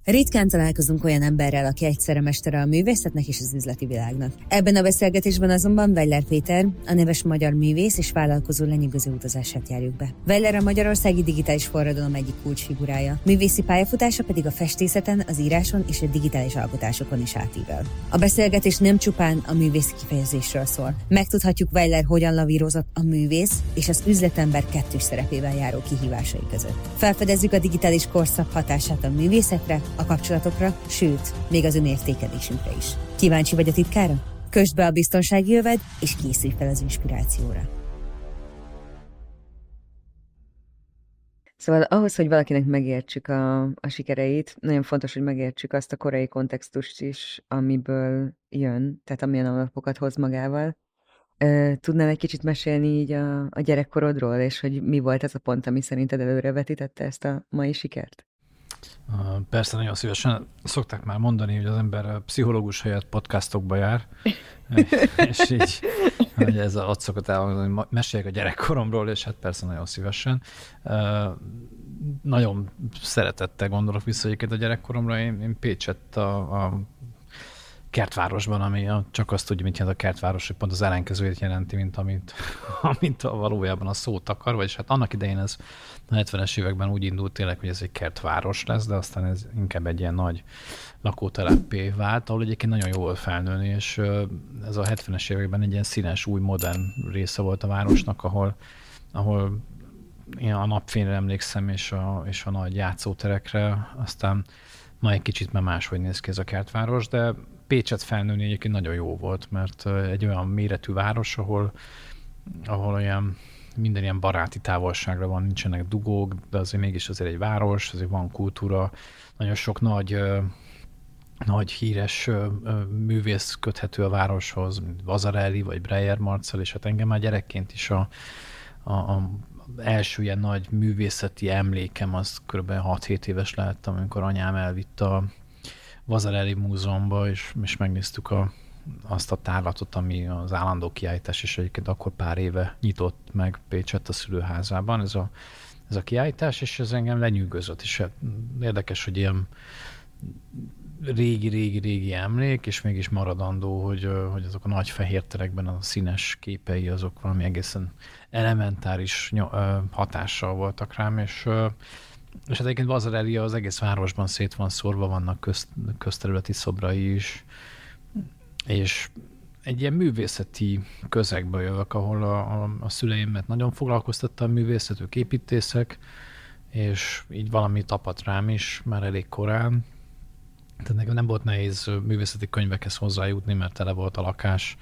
Ritkán találkozunk olyan emberrel, aki egyszerre mestere a művészetnek és az üzleti világnak. Ebben a beszélgetésben azonban Weiler Péter, a neves magyar művész és vállalkozó lenyűgöző utazását járjuk be. Weiler a magyarországi digitális forradalom egyik kulcsfigurája, művészi pályafutása pedig a festészeten, az íráson és a digitális alkotásokon is átível. A beszélgetés nem csupán a művészi kifejezésről szól. Megtudhatjuk, Weiler hogyan lavírozott a művész és az üzletember kettős szerepével járó kihívásai között. Felfedezzük a digitális korszak hatását a művészetre, a kapcsolatokra, sőt, még az önértékelésünkre is. Kíváncsi vagy a titkára? Kösd be a biztonsági öved, és készülj fel az inspirációra. Szóval ahhoz, hogy valakinek megértsük a sikereit, nagyon fontos, hogy megértsük azt a korai kontextust is, amiből jön, tehát amilyen alapokat hoz magával. Tudnál egy kicsit mesélni így a gyerekkorodról, és hogy mi volt ez a pont, ami szerinted előrevetítette ezt a mai sikert? Persze, nagyon szívesen. Szokták már mondani, hogy az ember pszichológus helyett podcastokba jár, és így hogy ez ott szokott elhangzni, hogy meséljek a gyerekkoromról, és hát persze nagyon szívesen. Nagyon szeretettel gondolok vissza egyébként a gyerekkoromra. Én Pécsett a kertvárosban, ami csak azt tudja, mit jelent a kertváros, hogy pont az ellenkezőjét jelenti, mint valójában a szó takar, vagyis hát annak idején ez a 70-es években úgy indult tényleg, hogy ez egy kertváros lesz, de aztán ez inkább egy ilyen nagy lakóteleppé vált, ahol egyébként nagyon jó volt felnőni, és ez a 70-es években egy ilyen színes, új, modern része volt a városnak, ahol én a napfényre emlékszem, és a nagy játszóterekre, aztán ma egy kicsit már máshogy néz ki ez a kertváros, de Pécset felnőni egyébként nagyon jó volt, mert egy olyan méretű város, ahol olyan minden ilyen baráti távolságra van, nincsenek dugók, de azért mégis azért egy város, azért van kultúra, nagyon sok nagy híres művész köthető a városhoz, mint Vasarely vagy Breyer Marcel, és hát engem már gyerekként is a első ilyen nagy művészeti emlékem, az kb. 6-7 éves lehettem, amikor anyám elvitt a Vasarely Múzeumba, és megnéztük azt a tárlatot, ami az állandó kiállítás, és egyébként akkor pár éve nyitott meg Pécsett a szülőházában ez a kiállítás, és ez engem lenyűgözött, és érdekes, hogy ilyen régi emlék, és mégis maradandó, hogy azok a nagy fehér terekben a színes képei, azok valami egészen elementáris hatással voltak rám, és hát egyébként Vasarely az egész városban szét van szórva, vannak közterületi szobrai is, és egy ilyen művészeti közegből jövök, ahol a szüleimet nagyon foglalkoztatta a művészet, ők építészek, és így valami tapadt rám is már elég korán. Tehát nekem nem volt nehéz művészeti könyvekhez hozzájutni, mert tele volt a lakás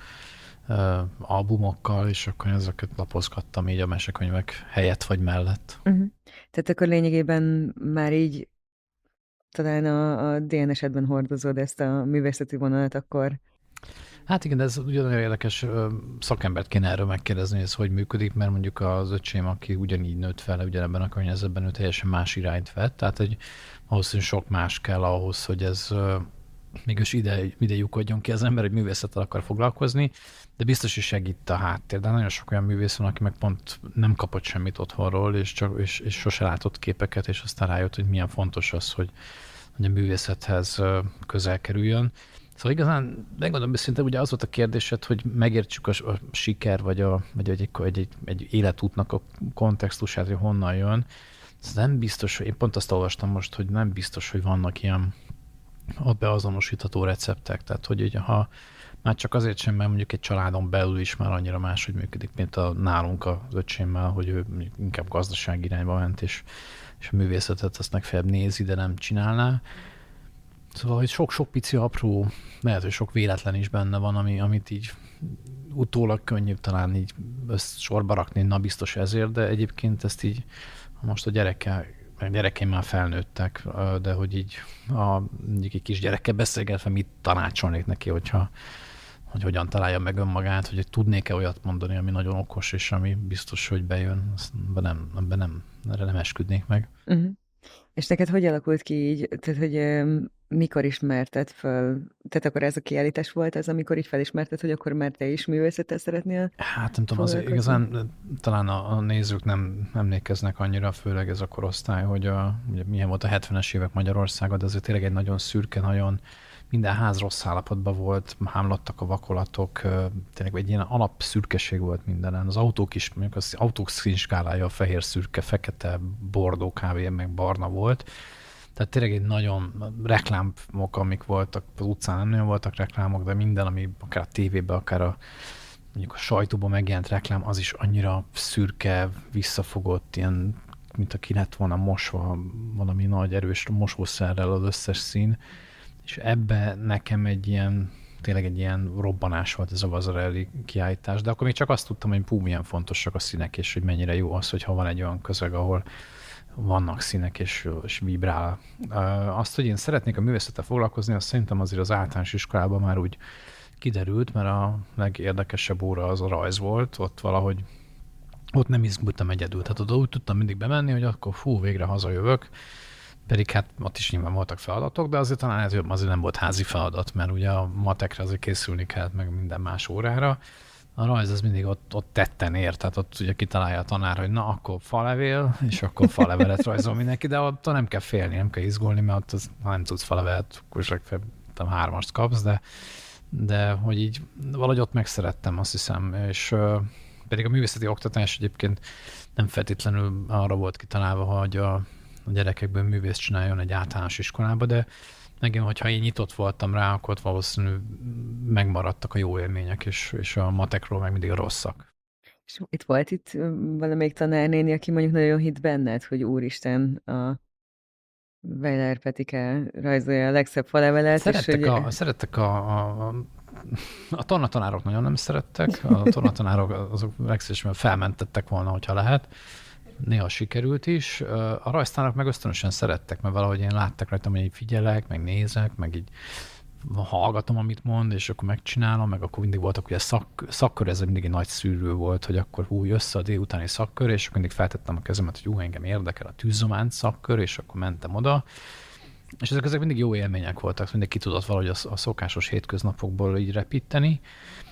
albumokkal, és akkor ezeket lapozgattam így a mesekönyvek helyett vagy mellett. Uh-huh. Tehát akkor lényegében már így talán a DNS-edben hordozod ezt a művészeti vonalat, akkor... Hát igen, de ez ugyanolyan érdekes, szakembert kéne erről megkérdezni, hogy ez hogy működik, mert mondjuk az öcsém, aki ugyanígy nőtt fel, ugyanebben a környezetben, ő teljesen más irányt vett, tehát ahhoz sok más kell ahhoz, hogy ez mégis ide lyukodjon ki az ember, hogy művészettel akar foglalkozni, de biztos is segít a háttér. De nagyon sok olyan művész van, aki meg pont nem kapott semmit otthonról, és sose látott képeket, és aztán rájött, hogy milyen fontos az, hogy a művészethez közel kerüljön. Szóval igazán, megmondom őszintén, ugye az volt a kérdésed, hogy megértsük a siker, vagy egy életútnak a kontextusát, hogy honnan jön. Ez nem biztos, én pont azt olvastam most, hogy nem biztos, hogy vannak ilyen beazonosítható receptek. Tehát, hogy ha már csak azért sem, mert mondjuk egy családon belül is már annyira máshogy működik, mint nálunk az öcsémmel, hogy ő inkább gazdasági irányba ment, és a művészetet azt legfeljebb nézi, de nem csinálná. Szóval, hogy sok-sok pici apró, lehet, hogy sok véletlen is benne van, amit így utólag könnyű talán így sorba rakni, na biztos ezért, de egyébként ezt így most a gyerekeim már felnőttek, de hogy így egy kis gyerekkel beszélgetve mit tanácsolnék neki, hogy hogyan találja meg önmagát, hogy tudnék-e olyat mondani, ami nagyon okos, és ami biztos, hogy bejön, erre nem esküdnék meg. Uh-huh. És neked hogy alakult ki így, tehát hogy mikor ismerted föl? Tehát akkor ez a kiállítás volt az, amikor így felismerted, hogy akkor már te is művészettel szeretnél Hát nem tudom, az foglalkozni? igazán talán a nézők nem emlékeznek annyira, főleg ez a korosztály, hogy ugye milyen volt a 70-es évek Magyarországa, de azért tényleg egy nagyon szürke, nagyon minden ház rossz állapotban volt, hámlottak a vakolatok, tényleg egy ilyen alapszürkeség volt mindenen. Az autók is, mondjuk az autók színskálája a fehér, szürke, fekete, bordó, kávé, meg barna volt. Tehát tényleg egy nagyon reklámok, amik voltak, az utcán nem nagyon voltak reklámok, de minden, ami akár a tévében, akár mondjuk a sajtóban megjelent reklám, az is annyira szürke, visszafogott, ilyen, mint aki lett volna mosva valami nagy erős mosószerrel az összes szín. És ebbe nekem tényleg egy ilyen robbanás volt ez a Vasarely kiállítás, de akkor még csak azt tudtam, hogy milyen fontosak a színek, és hogy mennyire jó az, hogyha van egy olyan közeg, ahol vannak színek és vibrál. Azt, hogy én szeretnék a művészettel foglalkozni, azt szerintem azért az általános iskolában már úgy kiderült, mert a legérdekesebb óra az a rajz volt, ott valahogy ott nem izgultam egyedül. Tehát oda úgy tudtam mindig bemenni, hogy akkor végre hazajövök, pedig hát ott is nyilván voltak feladatok, de azért talán azért nem volt házi feladat, mert ugye a matekre azért készülni kellett, meg minden más órára. A rajz az mindig ott tetten ér, tehát ott ugye kitalálja a tanár, hogy na, akkor falevél, és akkor falevelet rajzol mindenki, de ott nem kell félni, nem kell izgulni, mert ott ha nem tudsz falevelet, akkor is legfeljebb 3-ast kapsz, de hogy így valahogy ott megszerettem, azt hiszem, és pedig a művészeti oktatás egyébként nem feltétlenül arra volt kitalálva, hogy a gyerekekből művész csináljon egy általános iskolába, de megint, hogyha én nyitott voltam rá, akkor ott valószínűleg megmaradtak a jó élmények, és a matekról meg mindig a rosszak. És itt volt valamelyik tanárnéni, aki mondjuk nagyon hitt benned, hogy úristen, a Weiler Petike rajzolja a legszebb falevelet, és hogy... Szerettek a tornatanárok nagyon nem szerettek, a tornatanárok azok legszívesebben felmentettek volna, hogyha lehet. Néha sikerült is. A rajztanárok meg ösztönösen szerettek, mert valahogy én láttak rajtam, hogy így figyelek, meg nézek, meg így hallgatom, amit mond, és akkor megcsinálom, meg akkor mindig voltak ugye szakkör, ez mindig egy nagy szűrő volt, hogy akkor össze a délutáni szakkör, és akkor mindig feltettem a kezemet, hogy engem érdekel a tűzzománt szakkör, és akkor mentem oda. És ezek mindig jó élmények voltak, mindig ki tudott valahogy a szokásos hétköznapokból így repíteni.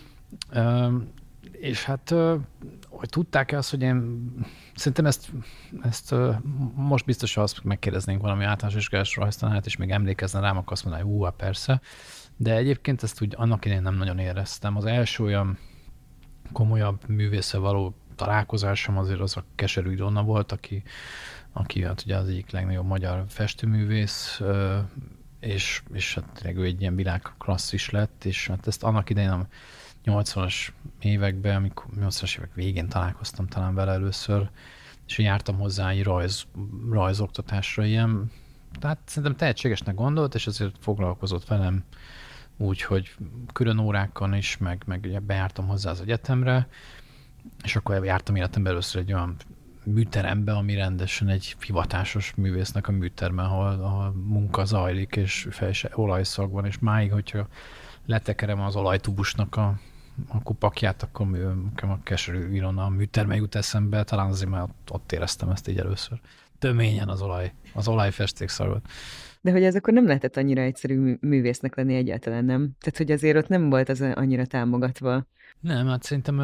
És hát, hogy tudták-e azt, hogy én szerintem ezt most biztos, ha azt megkérdeznénk valami általános iskolás rajztanárt, és még emlékezne rám, akkor azt mondaná, hogy hát persze. De egyébként ezt úgy annak idején nem nagyon éreztem. Az első olyan komolyabb művésszel való találkozásom azért az a Keserű Ilona volt, aki hát ugye az egyik legnagyobb magyar festőművész, és hát tényleg ő egy ilyen világklasszis lett, és hát ezt annak idején a 80-as években, amikor 80-as évek végén találkoztam talán vele először, és jártam hozzá egy rajzoktatásra ilyen, tehát szerintem tehetségesnek gondolt, és azért foglalkozott velem úgy, hogy külön órákon is, meg bejártam hozzá az egyetemre, és akkor jártam életemben először egy olyan műterembe, ami rendesen egy hivatásos művésznek a műterme, ahol munka zajlik, és olajszag van, és máig, hogyha letekerem az olajtubusnak a kupakját, akkor a Keserű Ilona a műterme jut eszembe, talán azért már ott éreztem ezt így először. Töményen az olajfesték szagot. De hogy ez akkor nem lehetett annyira egyszerű művésznek lenni egyáltalán, nem? Tehát, hogy azért ott nem volt az annyira támogatva. Nem, hát szerintem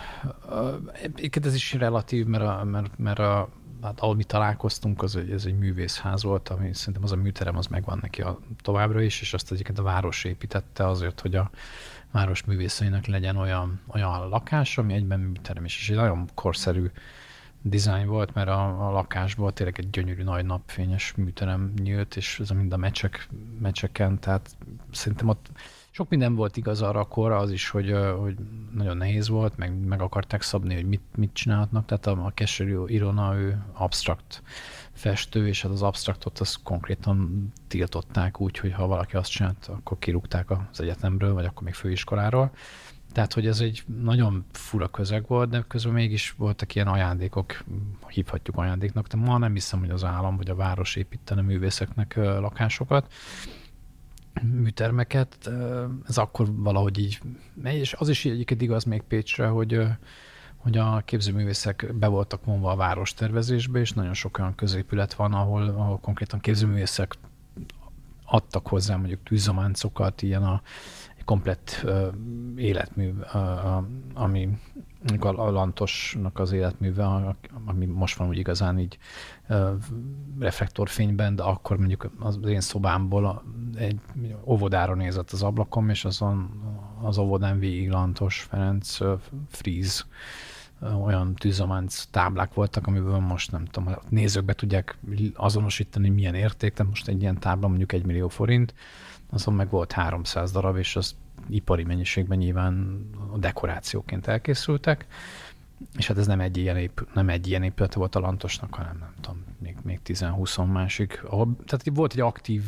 ez is relatív, mert hát ahol mi találkoztunk, ez egy művészház volt, ami szerintem az a műterem az megvan neki továbbra is, és azt egyébként a város építette azért, hogy a város művészeinek legyen olyan lakás, ami egyben műterem is. És egy nagyon korszerű dizájn volt, mert a lakásból tényleg egy gyönyörű nagy napfényes műterem nyílt, és ez mind a meccseken, tehát szerintem ott sok minden volt igaz arra a korra, az is, hogy nagyon nehéz volt, meg akarták szabni, hogy mit csinálhatnak, tehát a Keserű Ilona, ő absztrakt festő, és az absztraktot azt konkrétan tiltották úgy, hogy ha valaki azt csinált, akkor kirúgták az egyetemről, vagy akkor még főiskoláról. Tehát, hogy ez egy nagyon fura közeg volt, de közben mégis voltak ilyen ajándékok, hívhatjuk ajándéknak, de ma nem hiszem, hogy az állam vagy a város építene művészeknek lakásokat, műtermeket. Ez akkor valahogy így megy, és az is egyébként igaz még Pécsre, hogy a képzőművészek be voltak vonva a várostervezésbe, és nagyon sok olyan középület van, ahol konkrétan képzőművészek adtak hozzá mondjuk tűzománcokat, ilyen a komplett életmű, ami a Lantosnak az életműve, ami most van úgy igazán így reflektorfényben, de akkor mondjuk az én szobámból egy óvodára nézett az ablakom, és azon az óvodán végig Lantos Ferenc Fríz olyan tűzománc táblák voltak, amiből most nem tudom, a nézők be tudják azonosítani, milyen érték, tehát most egy ilyen tábla mondjuk 1 millió forint, azon meg volt 300 darab, és az ipari mennyiségben nyilván a dekorációként elkészültek, és hát ez nem egy ilyen épülete volt a Lantosnak, hanem nem tudom, még 10-20 másik. Tehát volt egy aktív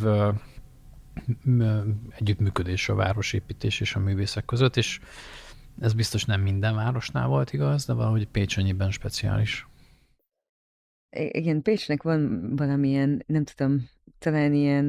együttműködés a városépítés és a művészek között, és ez biztos nem minden városnál volt igaz, de valahogy Pécs ennyiben speciális. Igen, Pécsnek van valamilyen, nem tudom, talán ilyen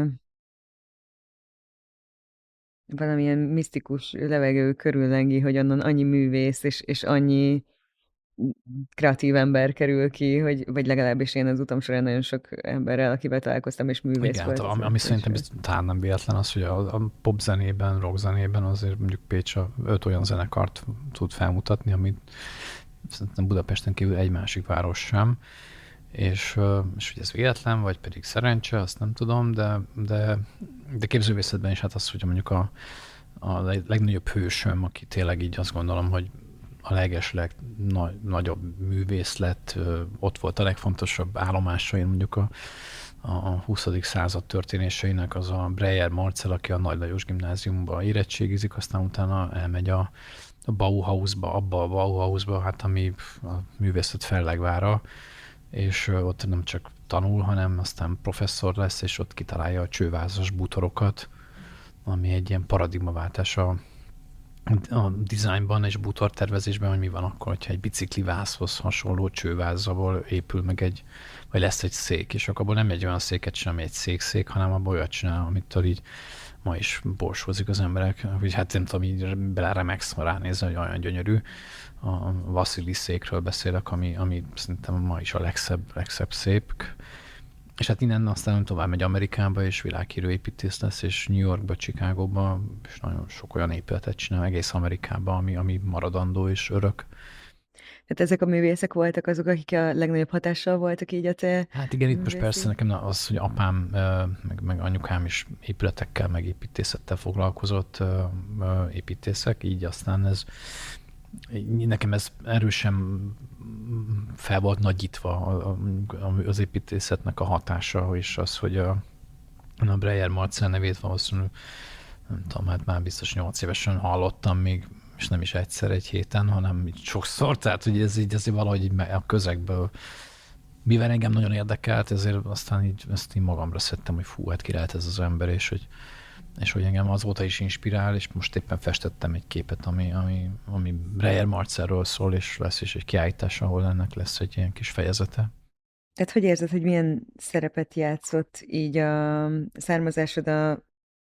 valamilyen misztikus levegő körüllengi, hogy onnan annyi művész és annyi kreatív ember kerül ki, vagy legalábbis én az utam során nagyon sok emberrel, akivel találkoztam, és művész igen, volt. ami szerintem talán nem véletlen az, hogy a pop zenében, rock zenében azért mondjuk Pécs 5 olyan zenekart tud felmutatni, amit szerintem Budapesten kívül egy másik város sem, és hogy ez véletlen, vagy pedig szerencse, azt nem tudom, de képzőművészetben is hát az, hogy mondjuk a legnagyobb hősöm, aki tényleg így azt gondolom, hogy a legnagyobb művész lett, ott volt a legfontosabb állomásain mondjuk a 20. század történéseinek, az a Breyer Marcel, aki a Nagy Lajos Gimnáziumba érettségizik, aztán utána elmegy a Bauhausba, abba a Bauhausba, hát ami a művészet fellegvára, és ott nem csak tanul, hanem aztán professzor lesz, és ott kitalálja a csővázas bútorokat, ami egy ilyen paradigmaváltás a dizájnban és bútortervezésben, hogy mi van akkor, hogyha egy biciklivászhoz hasonló csővázból épül meg vagy lesz egy szék, és akkor abból nem egy olyan széket csinál, ami egy szék, hanem abból olyat csinál, amitől így ma is borsózik az emberek, hogy hát nem tudom, így beleremegsz, ha ránézel, hogy olyan gyönyörű. A Vasszili székről beszélek, ami szerintem ma is a legszebb szép. És hát innen aztán tovább megy Amerikába, és világhírű építész lesz, és New Yorkba, Chicagóba, és nagyon sok olyan épületet csinál egész Amerikába, ami maradandó és örök. Tehát ezek a művészek voltak azok, akik a legnagyobb hatással voltak így a te... Hát igen, itt most persze nekem az, hogy apám, meg anyukám is épületekkel, meg építészettel foglalkozott építészek, így aztán nekem ez erősen fel volt nagyítva az építészetnek a hatása, és az, hogy a Breyer Marcel nevét valószínűleg, nem tudom, hát már biztos 8 évesen hallottam még, és nem is egyszer egy héten, hanem így sokszor, tehát hogy ez így azért valahogy a közegből, mivel engem nagyon érdekelt, ezért aztán így ezt így magamra szedtem, hogy fú, hát ki lehet ez az ember, és hogy engem azóta is inspirál, és most éppen festettem egy képet, ami Breyer Marcelről szól, és lesz is egy kiállítás, ahol ennek lesz egy ilyen kis fejezete. Tehát hogy érzed, hogy milyen szerepet játszott így a származásod, a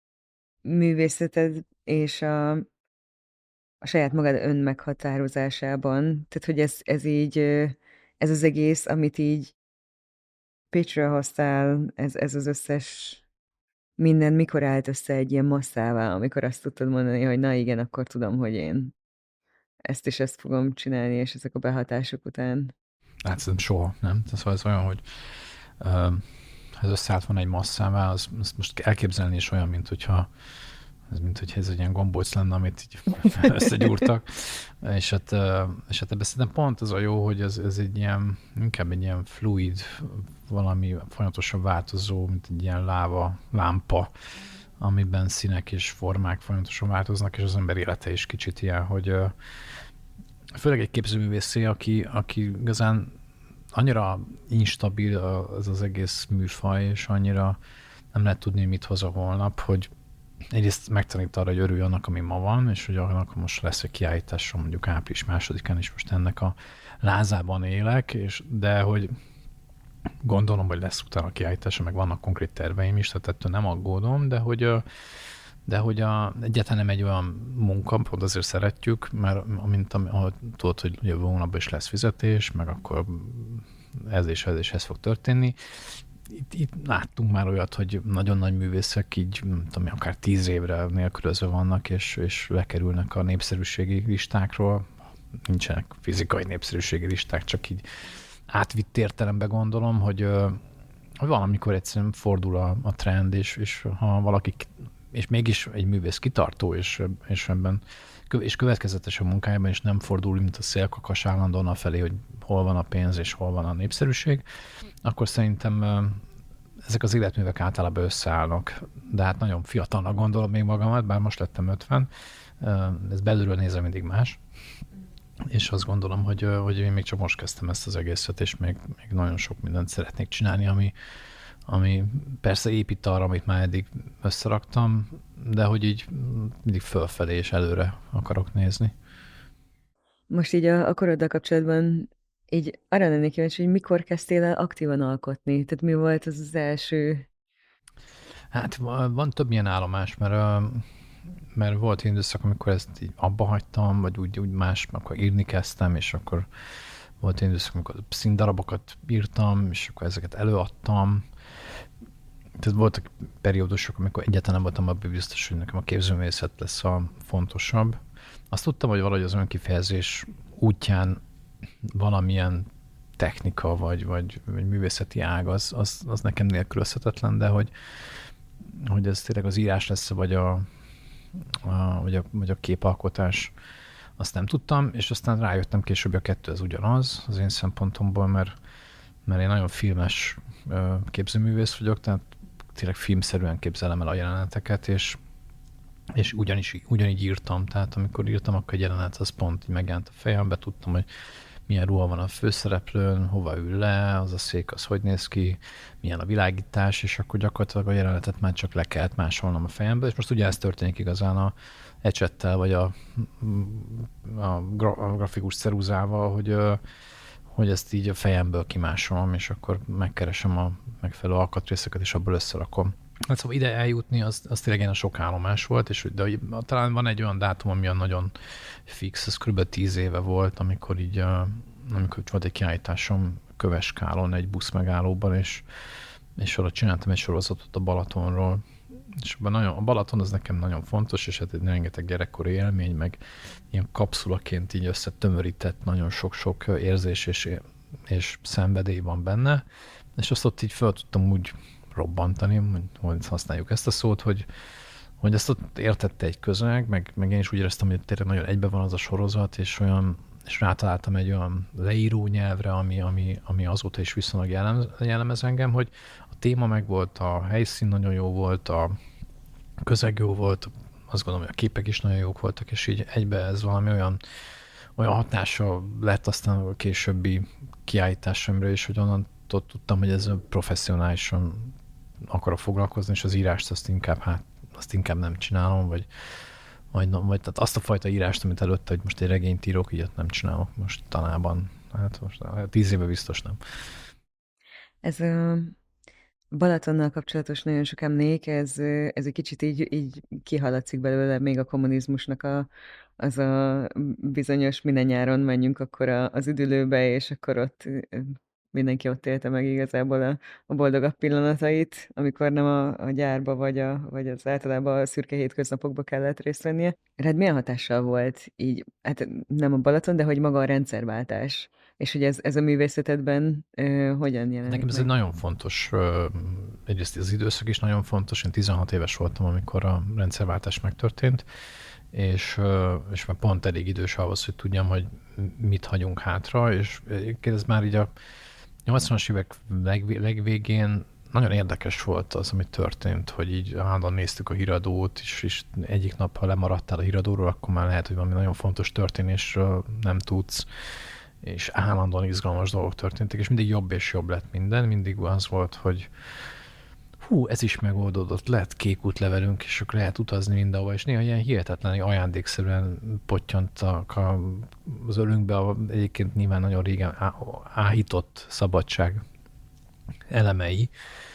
művészeted és a saját magad önmeghatározásában? Tehát, hogy ez így, ez az egész, amit így Pécsről hoztál, ez az összes minden mikor állt össze egy ilyen masszává, amikor azt tudtad mondani, hogy na igen, akkor tudom, hogy én ezt és ezt fogom csinálni, és ezek a behatások után. Hát szerintem soha, nem? Szóval ez olyan, hogy ez összeállt van egy masszává, azt most elképzelni is olyan, mint hogyha ez egy ilyen gombóc lenne, amit így összegyúrtak. és hát ebben szerintem pont az a jó, hogy ez egy ilyen, inkább egy ilyen fluid, valami folyamatosan változó, mint egy ilyen lámpa, amiben színek és formák folyamatosan változnak, és az ember élete is kicsit ilyen, hogy főleg egy képzőművészé, aki igazán annyira instabil az egész műfaj, és annyira nem lehet tudni, mit hoz a holnap, hogy egyrészt megtanít arra, hogy örülj annak, ami ma van, és hogy annak most lesz egy kiállításom mondjuk április 2-án, és most ennek a lázában élek, de hogy gondolom, hogy lesz utána a kiállítása, meg vannak konkrét terveim is, tehát ettől nem aggódom, de hogy egyáltalán nem egy olyan munka, pont azért szeretjük, mert ahogy tudod, hogy jövő hónapban is lesz fizetés, meg akkor ez és ez fog történni, itt láttunk már olyat, hogy nagyon nagy művészek így, nem tudom, akár 10 évre nélkülözve vannak, és lekerülnek a népszerűségi listákról. Nincsenek fizikai népszerűségi listák, csak így átvitt értelemben gondolom, hogy valamikor egyszerűen fordul a trend, és ha valaki, és mégis egy művész kitartó, és ebben és következetes a munkájában, és nem fordul, mint a szélkakas állandóan afelé, hogy hol van a pénz, és hol van a népszerűség, akkor szerintem ezek az életművek általában összeállnak. De hát nagyon fiatalnak gondolom még magamat, bár most lettem 50, ez belülről nézve mindig más. És azt gondolom, hogy én még csak most kezdtem ezt az egészet, és még nagyon sok mindent szeretnék csinálni, ami persze épít arra, amit már eddig összeraktam, de hogy így mindig fölfelé és előre akarok nézni. Most így a koroddal kapcsolatban így arra lennék kíváncsi, hogy mikor kezdtél el aktívan alkotni? Tehát mi volt az első? Hát van több ilyen állomás, mert volt egy időszak, amikor ezt így abba hagytam, vagy úgy más, akkor írni kezdtem, és akkor volt egy időszak, amikor színdarabokat írtam, és akkor ezeket előadtam. Tehát voltak periódusok, amikor egyáltalán nem voltam abban biztos, hogy nekem a képzőművészet lesz a fontosabb. Azt tudtam, hogy valahogy az önkifejezés útján valamilyen technika, vagy művészeti ág, az nekem nélkülözhetetlen, de hogy ez tényleg az írás lesz, vagy a képalkotás, azt nem tudtam, és aztán rájöttem később, hogy a kettő az ugyanaz az én szempontomból, mert én nagyon filmes képzőművész vagyok, tehát tényleg filmszerűen képzelem el a jeleneteket, és ugyanígy írtam, tehát amikor írtam, akkor egy jelenet az pont így megjelent a fejembe, tudtam, hogy milyen ruha van a főszereplőn, hova ül le, az a szék, az hogy néz ki, milyen a világítás, és akkor gyakorlatilag a jelenetet már csak le kellett másolnom a fejembe, és most ugye ez történik igazán a ecsettel, vagy a grafikus ceruzával, hogy ezt így a fejemből kimásolom, és akkor megkeresem a megfelelő alkatrészeket, és abból összerakom. Hát szóval ide eljutni, az tényleg ilyen sok állomás volt, de talán van egy olyan dátum, ami nagyon fix, ez kb. 10 éve volt, amikor volt egy kiállításom Köveskálon egy buszmegállóban, és arra csináltam egy sorozatot a Balatonról. És a Balaton az nekem nagyon fontos, és hát egy rengeteg gyerekkori élmény, meg ilyen kapszulaként így összetömörített nagyon sok-sok érzés és szenvedély van benne, és azt ott így fel tudtam úgy robbantani, hogy használjuk ezt a szót, hogy ezt ott értette egy közeg, meg én is úgy éreztem, hogy tényleg nagyon egybe van az a sorozat, és rátaláltam egy olyan leíró nyelvre, ami azóta is viszonylag jellemez engem, hogy a téma megvolt, a helyszín nagyon jó volt, a közeg jó volt, azt gondolom, hogy a képek is nagyon jók voltak, és így egybe ez valami olyan hatása lett aztán a későbbi kiállításomra is, hogy onnan tudtam, hogy ez professzionálisan akarok foglalkozni, és az írást azt inkább nem csinálom, vagy tehát azt a fajta írást, amit előtte, hogy most egy regényt írok, ilyet nem csinálok most tanában. Hát most 10 éve biztos nem. Ez a Balatonnal kapcsolatos nagyon sok emlék, ez egy kicsit így kihaladszik belőle még a kommunizmusnak az a bizonyos minden nyáron menjünk akkor az üdülőbe, és akkor ott mindenki ott élte meg igazából a boldogabb pillanatait, amikor nem a gyárba vagy az általában a szürke hétköznapokba kellett részt vennie. Rád milyen hatással volt így, hát nem a Balaton, de hogy maga a rendszerváltás, és hogy ez a művészetedben hogyan jelenik Nekem ez meg? egy nagyon fontos, egyrészt az időszak is nagyon fontos, én 16 éves voltam, amikor a rendszerváltás megtörtént, és már pont elég idős ahhoz, hogy tudjam, hogy mit hagyunk hátra, és ez már így a 80-as évek legvégén nagyon érdekes volt az, ami történt, hogy így állandóan néztük a híradót, és egyik nap, ha lemaradtál a híradóról, akkor már lehet, hogy valami nagyon fontos történésről nem tudsz, és állandóan izgalmas dolgok történtek, és mindig jobb és jobb lett minden, mindig az volt, hogy ez is megoldódott, lehet kék útlevelünk, és akkor lehet utazni mindenhova, és néha ilyen hihetetlen ajándékszerűen pottyantak az ölünkbe egyébként nyilván nagyon régen áhított szabadság elemei,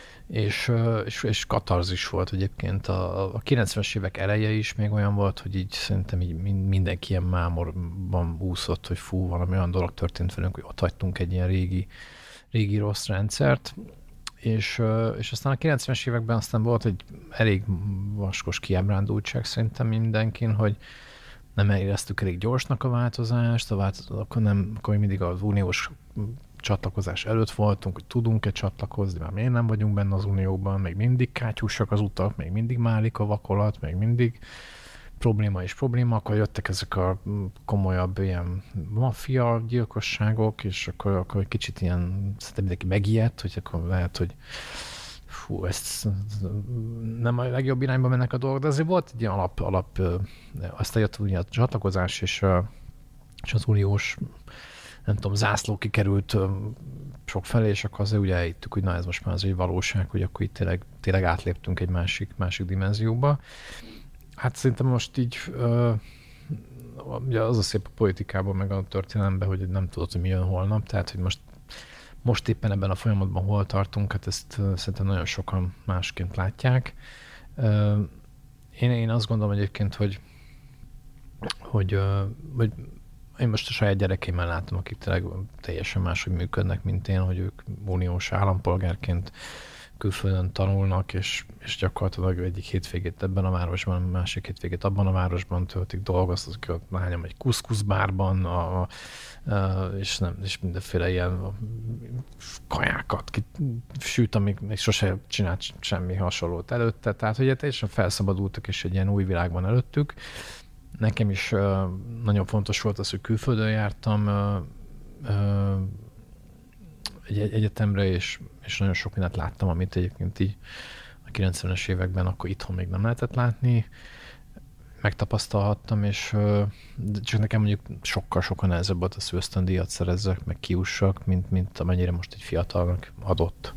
és katarzis volt egyébként. A 90-es évek eleje is még olyan volt, hogy így szerintem így mindenki ilyen mámorban úszott, hogy valami olyan dolog történt velünk, hogy ott hagytunk egy ilyen régi rossz rendszert, és aztán a 90-es években aztán volt egy elég vaskos kiábrándultság szerintem mindenkin, hogy nem éreztük elég gyorsnak a változást, akkor mindig az uniós csatlakozás előtt voltunk, hogy tudunk-e csatlakozni, már miért nem vagyunk benne az unióban, még mindig kátyúsak az utak, még mindig málik a vakolat, még mindig probléma, akkor jöttek ezek a komolyabb ilyen maffia gyilkosságok, és akkor kicsit ilyen, szerintem mindenki megijedt, hogy akkor lehet, hogy ezt nem a legjobb irányba mennek a dolgok, de azért volt egy ilyen alap aztán jött ugye a csatlakozás, és az uniós, nem tudom, zászló kikerült sokfelé, és akkor azért ugye elhittük, hogy na ez most már az egy valóság, hogy akkor itt tényleg átléptünk egy másik dimenzióba. Hát szerintem most így ugye az a szép a politikában, meg a történelemben, hogy nem tudod, hogy mi jön holnap, tehát hogy most éppen ebben a folyamatban hol tartunk, hát ezt szerintem nagyon sokan másként látják. Én azt gondolom egyébként, hogy én most a saját gyerekeimmel látom, akik tényleg teljesen máshogy működnek, mint én, hogy ők uniós állampolgárként külföldön tanulnak, és gyakorlatilag egyik hétvégét ebben a városban, másik hétvégét abban a városban töltik, dolgoznak, ott lányom egy kuszkuszbárban, és mindenféle ilyen kajákat süt, amik még sose csinált semmi hasonlót előtte. Tehát, hogy teljesen felszabadultak, és egy ilyen új világban előttük. Nekem is nagyon fontos volt az, hogy külföldön jártam egy egyetemre, és nagyon sok mindent láttam, amit egyébként így a 90-es években akkor itthon még nem lehetett látni. Megtapasztalhattam, és csak nekem mondjuk sokkal nehezebb volt az, hogy ösztöndíjat szerezzek, meg kiussak, mint amennyire most egy fiatalnak adott.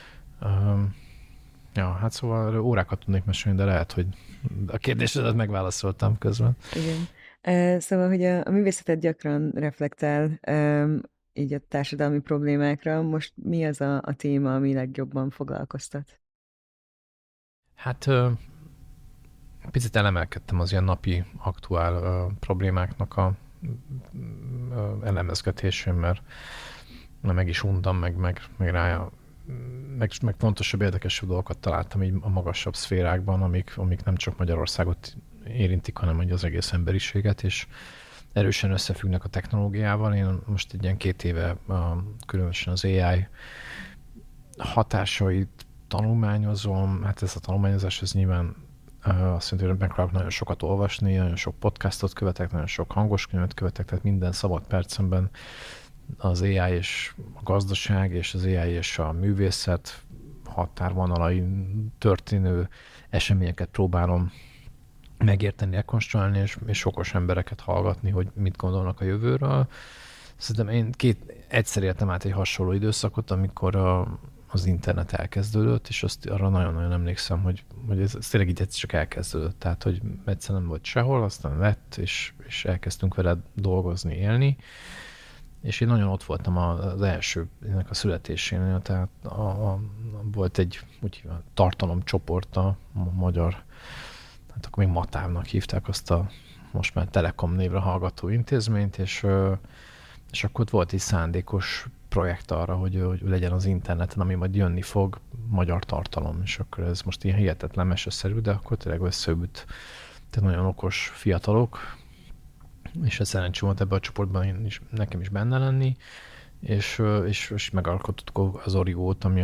Ja, hát szóval órákat tudnék mesélni, de lehet, hogy a kérdésedet megválaszoltam közben. Igen. Szóval, hogy a művészetet gyakran reflektál így a társadalmi problémákra. Most mi az a téma, ami legjobban foglalkoztat? Hát picit elemelkedtem az ilyen napi aktuál problémáknak a elemezgetésén, mert meg is untam, meg rája, meg fontosabb, érdekesebb dolgokat találtam így a magasabb szférákban, amik nem csak Magyarországot érintik, hanem az egész emberiséget, és erősen összefüggnek a technológiával. Én most egy ilyen 2 éve különösen az AI hatásait tanulmányozom. Hát ez a tanulmányozás, ez nyilván azt jelenti, hogy megpróbálok nagyon sokat olvasni, nagyon sok podcastot követek, nagyon sok hangos könyvet követek, tehát minden szabad percemben az AI és a gazdaság, és az AI és a művészet határvonalain történő eseményeket próbálom megérteni, rekonstruálni, és okos embereket hallgatni, hogy mit gondolnak a jövőről. Szerintem én egyszer éltem át egy hasonló időszakot, amikor az internet elkezdődött, és arra nagyon-nagyon emlékszem, hogy ez tényleg így egyszer csak elkezdődött. Tehát, hogy egyszer nem volt sehol, aztán lett, és elkezdtünk vele dolgozni, élni. És én nagyon ott voltam az első ennek a születésén, tehát volt egy úgy tartalomcsoport a magyar, hát akkor még Matávnak hívták azt a most már Telekom névre hallgató intézményt, és akkor ott volt egy szándékos projekt arra, hogy legyen az interneten, ami majd jönni fog, magyar tartalom, és akkor ez most ilyen hihetetlen meseszerű, de akkor tényleg összeült nagyon okos fiatalok, és ez szerencsé volt ebben a csoportban nekem is benne lenni, és megalkottuk az Oriót, ami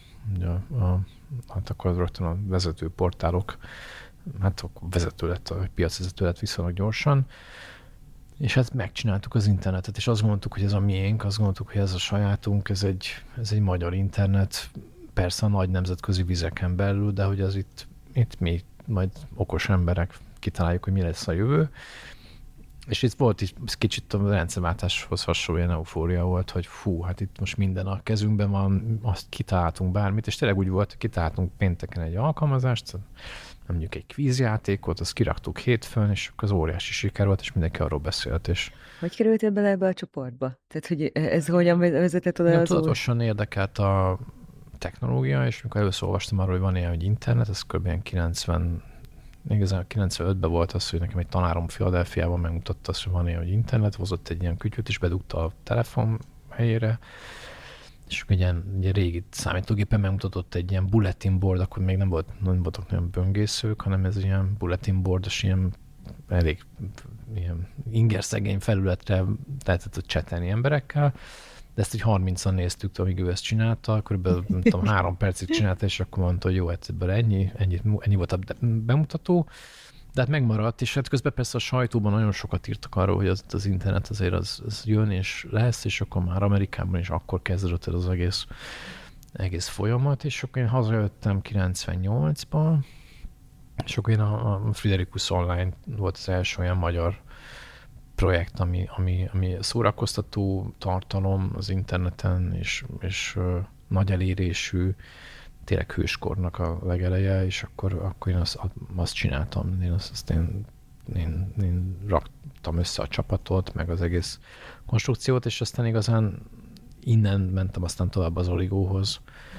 hát akkor rögtön a vezető portálok, hát akkor piacvezető lett viszonylag gyorsan, és hát megcsináltuk az internetet, és azt gondoltuk, hogy ez a miénk, azt gondoltuk, hogy ez a sajátunk, ez egy magyar internet, persze a nagy nemzetközi vizeken belül, de hogy az itt mi majd okos emberek kitaláljuk, hogy mi lesz a jövő. És itt volt is kicsit a rendszerváltáshoz hasonló ilyen eufória volt, hogy hát itt most minden a kezünkben van, azt kitaláltunk bármit, és tényleg úgy volt, hogy kitaláltunk pénteken egy alkalmazást, mondjuk egy kvízjátékot, azt kiraktuk hétfőn, és akkor az óriási siker volt, és mindenki arról beszélt. És hogy kerültél bele ebbe a csoportba? Tehát, hogy ez hogyan vezetett oda az tudatosan érdekelt a technológia, és amikor először olvastam arról, hogy van ilyen, hogy internet, ez kb. 95-ben volt az, hogy nekem egy tanárom Philadelphiában megmutatta azt, hogy van ilyen, hogy internet, hozott egy ilyen kütyüt, és bedugta a telefon helyére, és akkor egy régi számítógépen megmutatott egy ilyen bulletin board, akkor még nem voltak nagyon böngészők, hanem ez ilyen bulletin boardos, ilyen elég ilyen ingerszegény felületre lehetett csetelni emberekkel, de ezt így 30-an néztük, amíg ő ezt csinálta, körülbelül nem tudom, 3 percig csinálta, és akkor mondta, hogy jó, hát ebből ennyi volt a bemutató, de hát megmaradt, és hát közben persze a sajtóban nagyon sokat írtak arról, hogy az internet azért az jön és lesz, és akkor már Amerikában is akkor kezdődött el az egész folyamat, és akkor én hazajöttem 98-ban, és akkor én a Friderikus Online volt az első olyan magyar projekt, ami szórakoztató tartalom az interneten, és nagy elérésű, tényleg hőskornak a legeleje, és akkor én azt csináltam. Én raktam össze a csapatot, meg az egész konstrukciót, és aztán igazán innen mentem aztán tovább az Oligóhoz.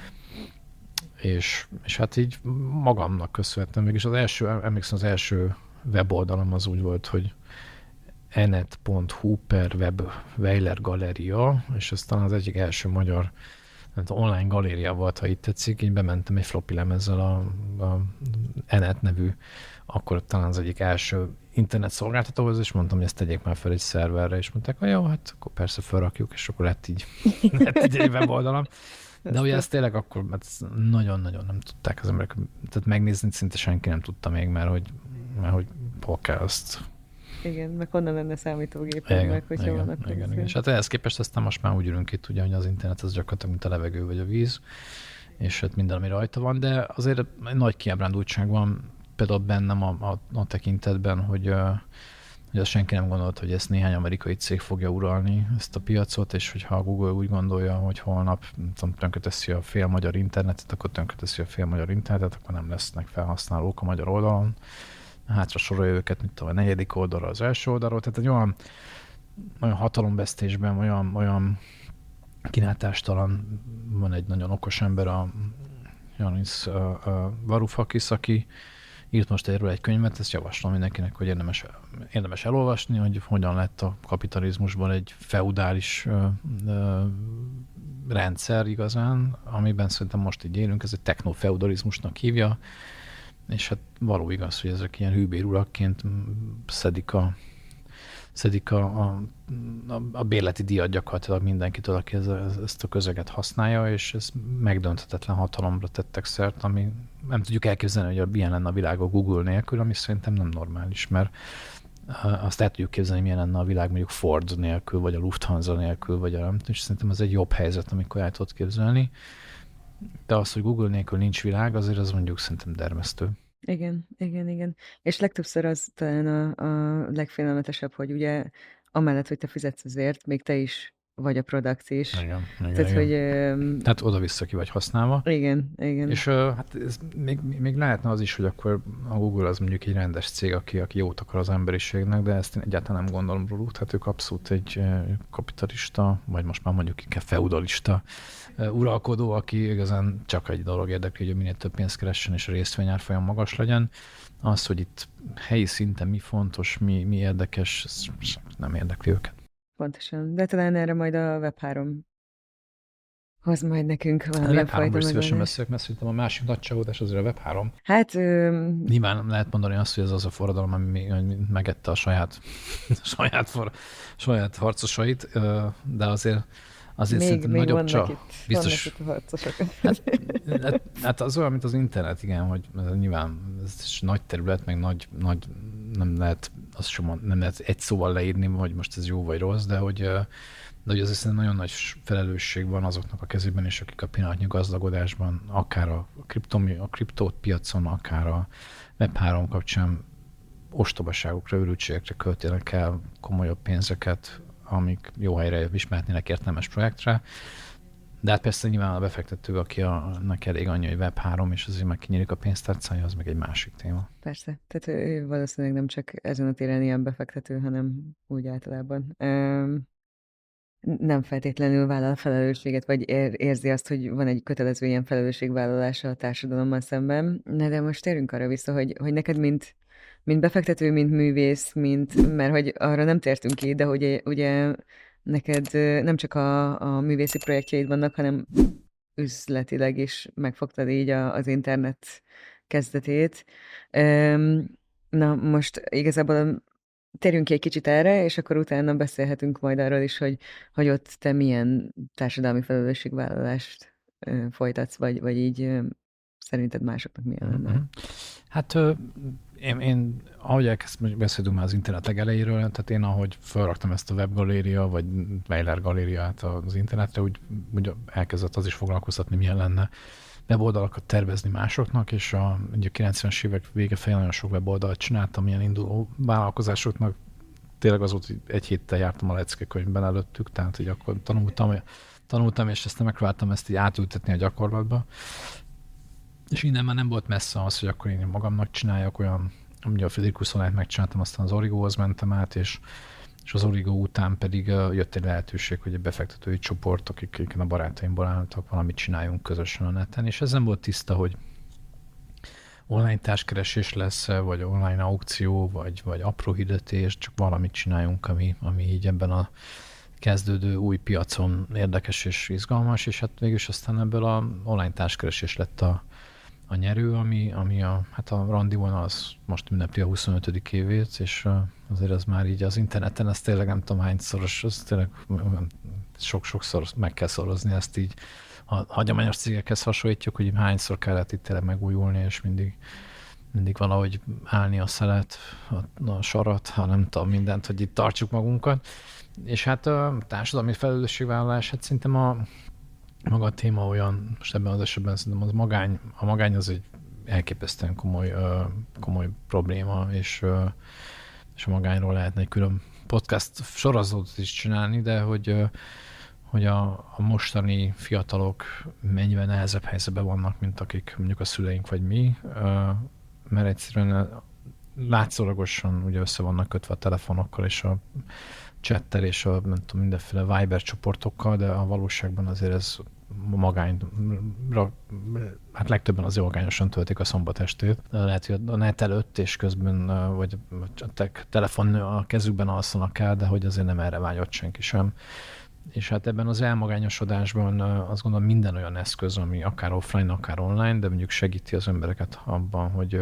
És hát így magamnak köszönhettem. Mégis emlékszem, az első weboldalam az úgy volt, hogy enet.hu/web Weiler Galéria, és ez talán az egyik első magyar online galéria volt, ha itt tetszik, így bementem egy floppy lemezzel a Enet nevű, akkor talán az egyik első internet szolgáltatóhoz, és mondtam, hogy ezt tegyék már fel egy szerverre, és mondták, hogy jó, hát akkor persze felrakjuk, és akkor lett így egy weboldalam. De ugye ezt tényleg akkor nagyon-nagyon nem tudták az emberek, tehát megnézni szinte senki nem tudta még, mert hogy hol kell azt. Igen, meg honnan lenne számítógépen, meg hogyha vannak. Igen. És hát ehhez képest aztán most már úgy ülünk itt, ugye, hogy az internet az gyakorlatilag, mint a levegő vagy a víz, és hát minden, ami rajta van, de azért egy nagy kiábrándultság van például bennem a tekintetben, hogy azt senki nem gondolt, hogy ezt néhány amerikai cég fogja uralni, ezt a piacot, és hogyha a Google úgy gondolja, hogy holnap tönkreteszi a fél magyar internetet, akkor tönkreteszi a fél magyar internetet, akkor nem lesznek felhasználók a magyar oldalon. Hátra sorolja őket, mint a negyedik oldalra, az első oldalról. Tehát egy olyan hatalomvesztésben, olyan kilátástalan van egy nagyon okos ember, a Yanis Varoufakis, aki írt most erről egy könyvet, ezt javaslom mindenkinek, hogy érdemes elolvasni, hogy hogyan lett a kapitalizmusban egy feudális rendszer igazán, amiben szerintem most így élünk, ez egy technofeudalizmusnak hívja, és hát való igaz, hogy ezek ilyen hűbérurakként szedik a bérleti díjat gyakorlatilag mindenkitől, aki ezt a közeget használja, és ez megdönthetetlen hatalomra tettek szert, ami nem tudjuk elképzelni, hogy milyen lenne a világ a Google nélkül, ami szerintem nem normális, mert azt el tudjuk képzelni, milyen lenne a világ mondjuk Ford nélkül, vagy a Lufthansa nélkül, vagy nem tudom, és szerintem ez egy jobb helyzet, amikor el tudod képzelni. De az, hogy Google nélkül nincs világ, azért az mondjuk szerintem dermesztő. Igen. És legtöbbször az talán a legfélelmetesebb, hogy ugye amellett, hogy te fizetsz azért, még te is vagy a product is. Igen. Tehát, hogy... Tehát oda-vissza ki vagy használva. Igen. És hát ez még lehetne az is, hogy akkor a Google az mondjuk egy rendes cég, aki jót akar az emberiségnek, de ezt én egyáltalán nem gondolom róluk. Tehát ők abszolút egy kapitalista, vagy most már mondjuk inkább feudalista uralkodó, aki igazán csak egy dolog érdekli, hogy minél több pénzt keressen, és a részvényárfolyam magas legyen. Az, hogy itt helyi szinten mi fontos, mi érdekes, ez nem érdekli őket. Pontosan. De talán erre majd a Web3 hoz majd nekünk valamilyen fajta megoldást. Szívesen beszélek, mert szerintem a másik nagy csalódás azért a Web3. Hát... Nyilván lehet mondani azt, hogy ez az a forradalom, ami megette a saját harcosait, de azért szerintem még nagyobb csak. Biztos. Vannak itt a harcosok. Hát az olyan, mint az internet, igen, hogy nyilván ez nagy terület, meg nagy nem lehet azt sem nem lehet egy szóval leírni, hogy most ez jó vagy rossz, de hogy azért szerintem nagyon nagy felelősség van azoknak a kezében, és akik a pillanatnyi gazdagodásban, akár a kriptópiacon, akár a Web3 kapcsán ostobaságokra, őrültségekre költenek el komolyabb pénzeket, amik jó helyre is mehetnének értelmes projektre. De hát persze nyilván a befektető, akinek elég annyi, hogy Web3, és azért meg kinyílik a pénztárcája, az meg egy másik téma. Persze. Tehát ő valószínűleg nem csak ezen a téren ilyen befektető, hanem úgy általában. Nem feltétlenül vállal felelősséget, vagy érzi azt, hogy van egy kötelező ilyen felelősségvállalása a társadalommal szemben. De most térjünk arra vissza, hogy neked mint befektető, mint művész, mert hogy arra nem tértünk ki, de hogy ugye neked nem csak a művészi projektjeid vannak, hanem üzletileg is megfogtad így az internet kezdetét. Na most igazából térjünk ki egy kicsit erre, és akkor utána beszélhetünk majd arról is, hogy ott te milyen társadalmi felelősségvállalást folytatsz, vagy így szerinted másoknak milyen lenne? Hát én ahogy elkezdtem beszélünk már az internet legelejéről, tehát én ahogy felraktam ezt a webgaléria, vagy Weiler galériát az internetre, úgy elkezdett az is foglalkoztatni, milyen lenne weboldalakat tervezni másoknak, és ugye a 90-es évek vége felé nagyon sok weboldalt csináltam, ilyen induló vállalkozásoknak. Tényleg az volt, hogy egy héttel jártam a leckekönyvben előttük, tehát hogy akkor tanultam, és ezt megpróbáltam ezt így átültetni a gyakorlatba. És innen már nem volt messze az, hogy akkor én magamnak csináljak olyan, ugye a Friderikus Online megcsináltam, aztán az Origohoz mentem át, és az Origo után pedig jött egy lehetőség, hogy egy befektetői csoport, akik a barátaimból álltak, valamit csináljunk közösen a neten, és ez nem volt tiszta, hogy online társkeresés lesz, vagy online aukció, vagy apró hirdetés, csak valamit csináljunk, ami így ebben a kezdődő új piacon érdekes és izgalmas, és hát végülis aztán ebből a online társkeresés lett a nyerő, ami a Randion az most ünnepli a 25. évét, és azért az már így az interneten, ez tényleg nem tudom hányszoros, az tényleg sok-sokszor meg kell szorozni, ezt így a hagyományos cégekhez hasonlítjuk, hogy hányszor kellett itt tényleg megújulni, és mindig valahogy állni a szelet, a sarat, ha nem tudom mindent, hogy itt tartsuk magunkat. És hát a társadalmi felelősségvállalás, hát szerintem maga a téma olyan, most ebben az esetben szerintem a magány az egy elképesztően komoly probléma, és a magányról lehetne egy külön podcast sorozatot is csinálni, de hogy a mostani fiatalok mennyivel nehezebb helyzetben vannak, mint akik mondjuk a szüleink vagy mi, mert egyszerűen látszólagosan ugye össze vannak kötve a telefonokkal és a chattel és a nem tudom, mindenféle Viber csoportokkal, de a valóságban azért ez hát legtöbben azért magányosan töltik a szombatestét. Lehet, hogy a net előtt és közben, vagy a telefon a kezükben alszanak el, de hogy azért nem erre vágyott senki sem. És hát ebben az elmagányosodásban azt gondolom minden olyan eszköz, ami akár offline, akár online, de mondjuk segíti az embereket abban, hogy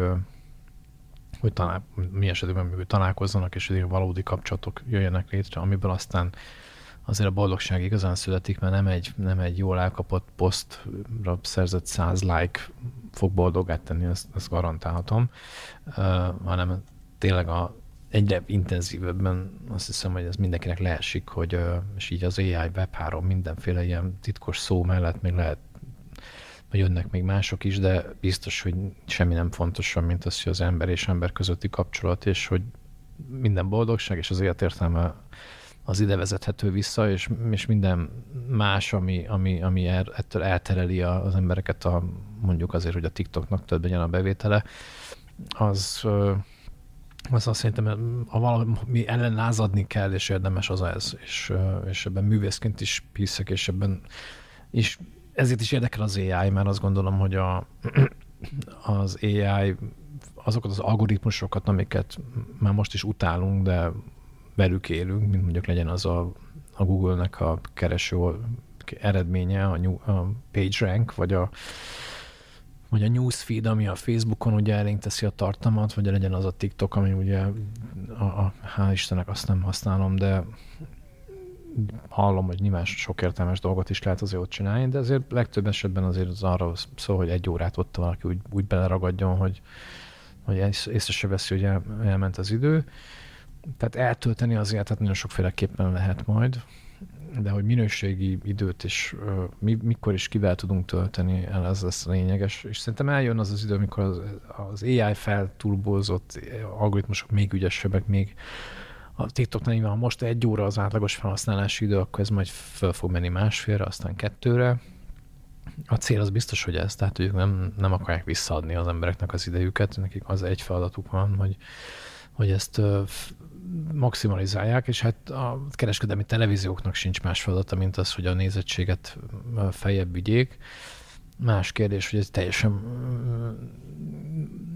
mi esetben találkozzanak, és hogy valódi kapcsolatok jöjjenek létre, amiből aztán azért a boldogság igazán születik, mert nem egy jól elkapott posztra szerzett 100 like fog boldogát tenni, ezt garantálhatom, hanem tényleg egyre intenzívebben azt hiszem, hogy ez mindenkinek leesik, hogy és így az AI, Web3, mindenféle ilyen titkos szó mellett még lehet, hogy jönnek még mások is, de biztos, hogy semmi nem fontosabb, mint az, hogy az ember és ember közötti kapcsolat, és hogy minden boldogság és az életértelme az ide vezethető vissza, és minden más, ami ettől eltereli az embereket mondjuk azért, hogy a TikToknak több legyen a bevétele, az azt szerintem, ha valami ellen lázadni kell, és érdemes az ez, és ebben művészként is hiszek, és ebben is ezért is érdekel az AI, mert azt gondolom, hogy az AI azokat az algoritmusokat, amiket már most is utálunk, de velük élünk, mint mondjuk legyen az a Google-nek a kereső eredménye, a PageRank, vagy a newsfeed, ami a Facebookon ugye elénk teszi a tartalmat, vagy legyen az a TikTok, ami ugye hál' Istennek azt nem használom, de hallom, hogy nyilván sok értelmes dolgot is lehet azért ott csinálni, de azért legtöbb esetben azért az arra szól, hogy egy órát ott valaki úgy beleragadjon, hogy észre se veszi, hogy elment az idő. Tehát eltölteni az életet nagyon sokféleképpen lehet majd, de hogy minőségi időt is mikor is kivel tudunk tölteni, ez lesz lényeges. És szerintem eljön az idő, amikor az AI feltúlbózott algoritmusok még ügyesebbek, még a TikToknál nyilván, ha most 1 óra az átlagos felhasználási idő, akkor ez majd föl fog menni 1,5-re, aztán 2-re. A cél az biztos, hogy ez, tehát ők nem akarják visszaadni az embereknek az idejüket, nekik az egy feladatuk van, hogy ezt maximalizálják, és hát a kereskedelmi televízióknak sincs más feladata, mint az, hogy a nézettséget feljebb vigyék. Más kérdés, hogy ez teljesen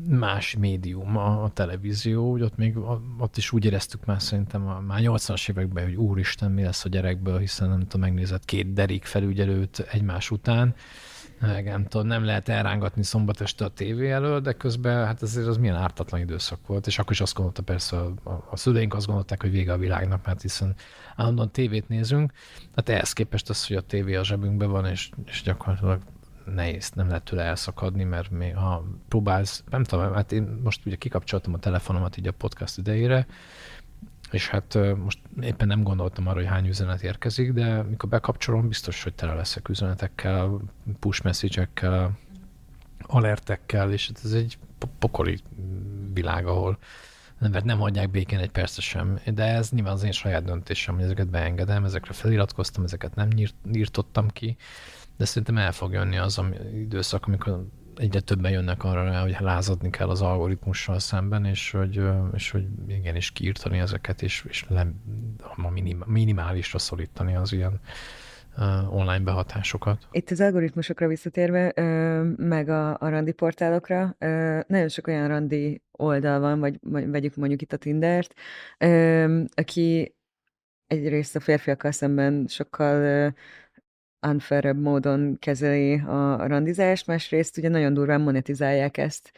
más médium a televízió, hogy ott még ott is úgy éreztük már szerintem már 80-as években, hogy úristen, mi lesz a gyerekből, hiszen nem tudom, megnézett 2 derék felügyelőt egymás után, nem tudom, nem lehet elrángatni szombat este a tévé elől, de közben hát azért az milyen ártatlan időszak volt, és akkor is azt gondolta persze, a szüleink azt gondolták, hogy vége a világnak, mert hiszen állandóan tévét nézünk, hát ehhez képest az, hogy a tévé a zsebünkben van, és gyakorlatilag nehéz, nem lehet tőle elszakadni, mert még ha próbálsz, nem tudom, hát én most ugye kikapcsoltam a telefonomat így a podcast idejére, és hát most éppen nem gondoltam arra, hogy hány üzenet érkezik, de mikor bekapcsolom, biztos, hogy tele leszek üzenetekkel, push message-ekkel, alertekkel, és ez egy pokoli világ, ahol nem hagyják békén egy percre sem. De ez nyilván az én saját döntésem, hogy ezeket beengedem, ezekre feliratkoztam, ezeket nem írtottam ki, de szerintem el fog jönni az időszak, amikor egyre többen jönnek arra rá, hogy lázadni kell az algoritmussal szemben, és hogy igenis kiírtani ezeket, és a minimálisra szorítani az ilyen online behatásokat. Itt az algoritmusokra visszatérve, meg a randi portálokra, nagyon sok olyan randi oldal van, vagy vegyük mondjuk itt a Tindert, aki egyrészt a férfiakkal szemben sokkal unfairebb módon kezeli a randizást, másrészt ugye nagyon durván monetizálják ezt.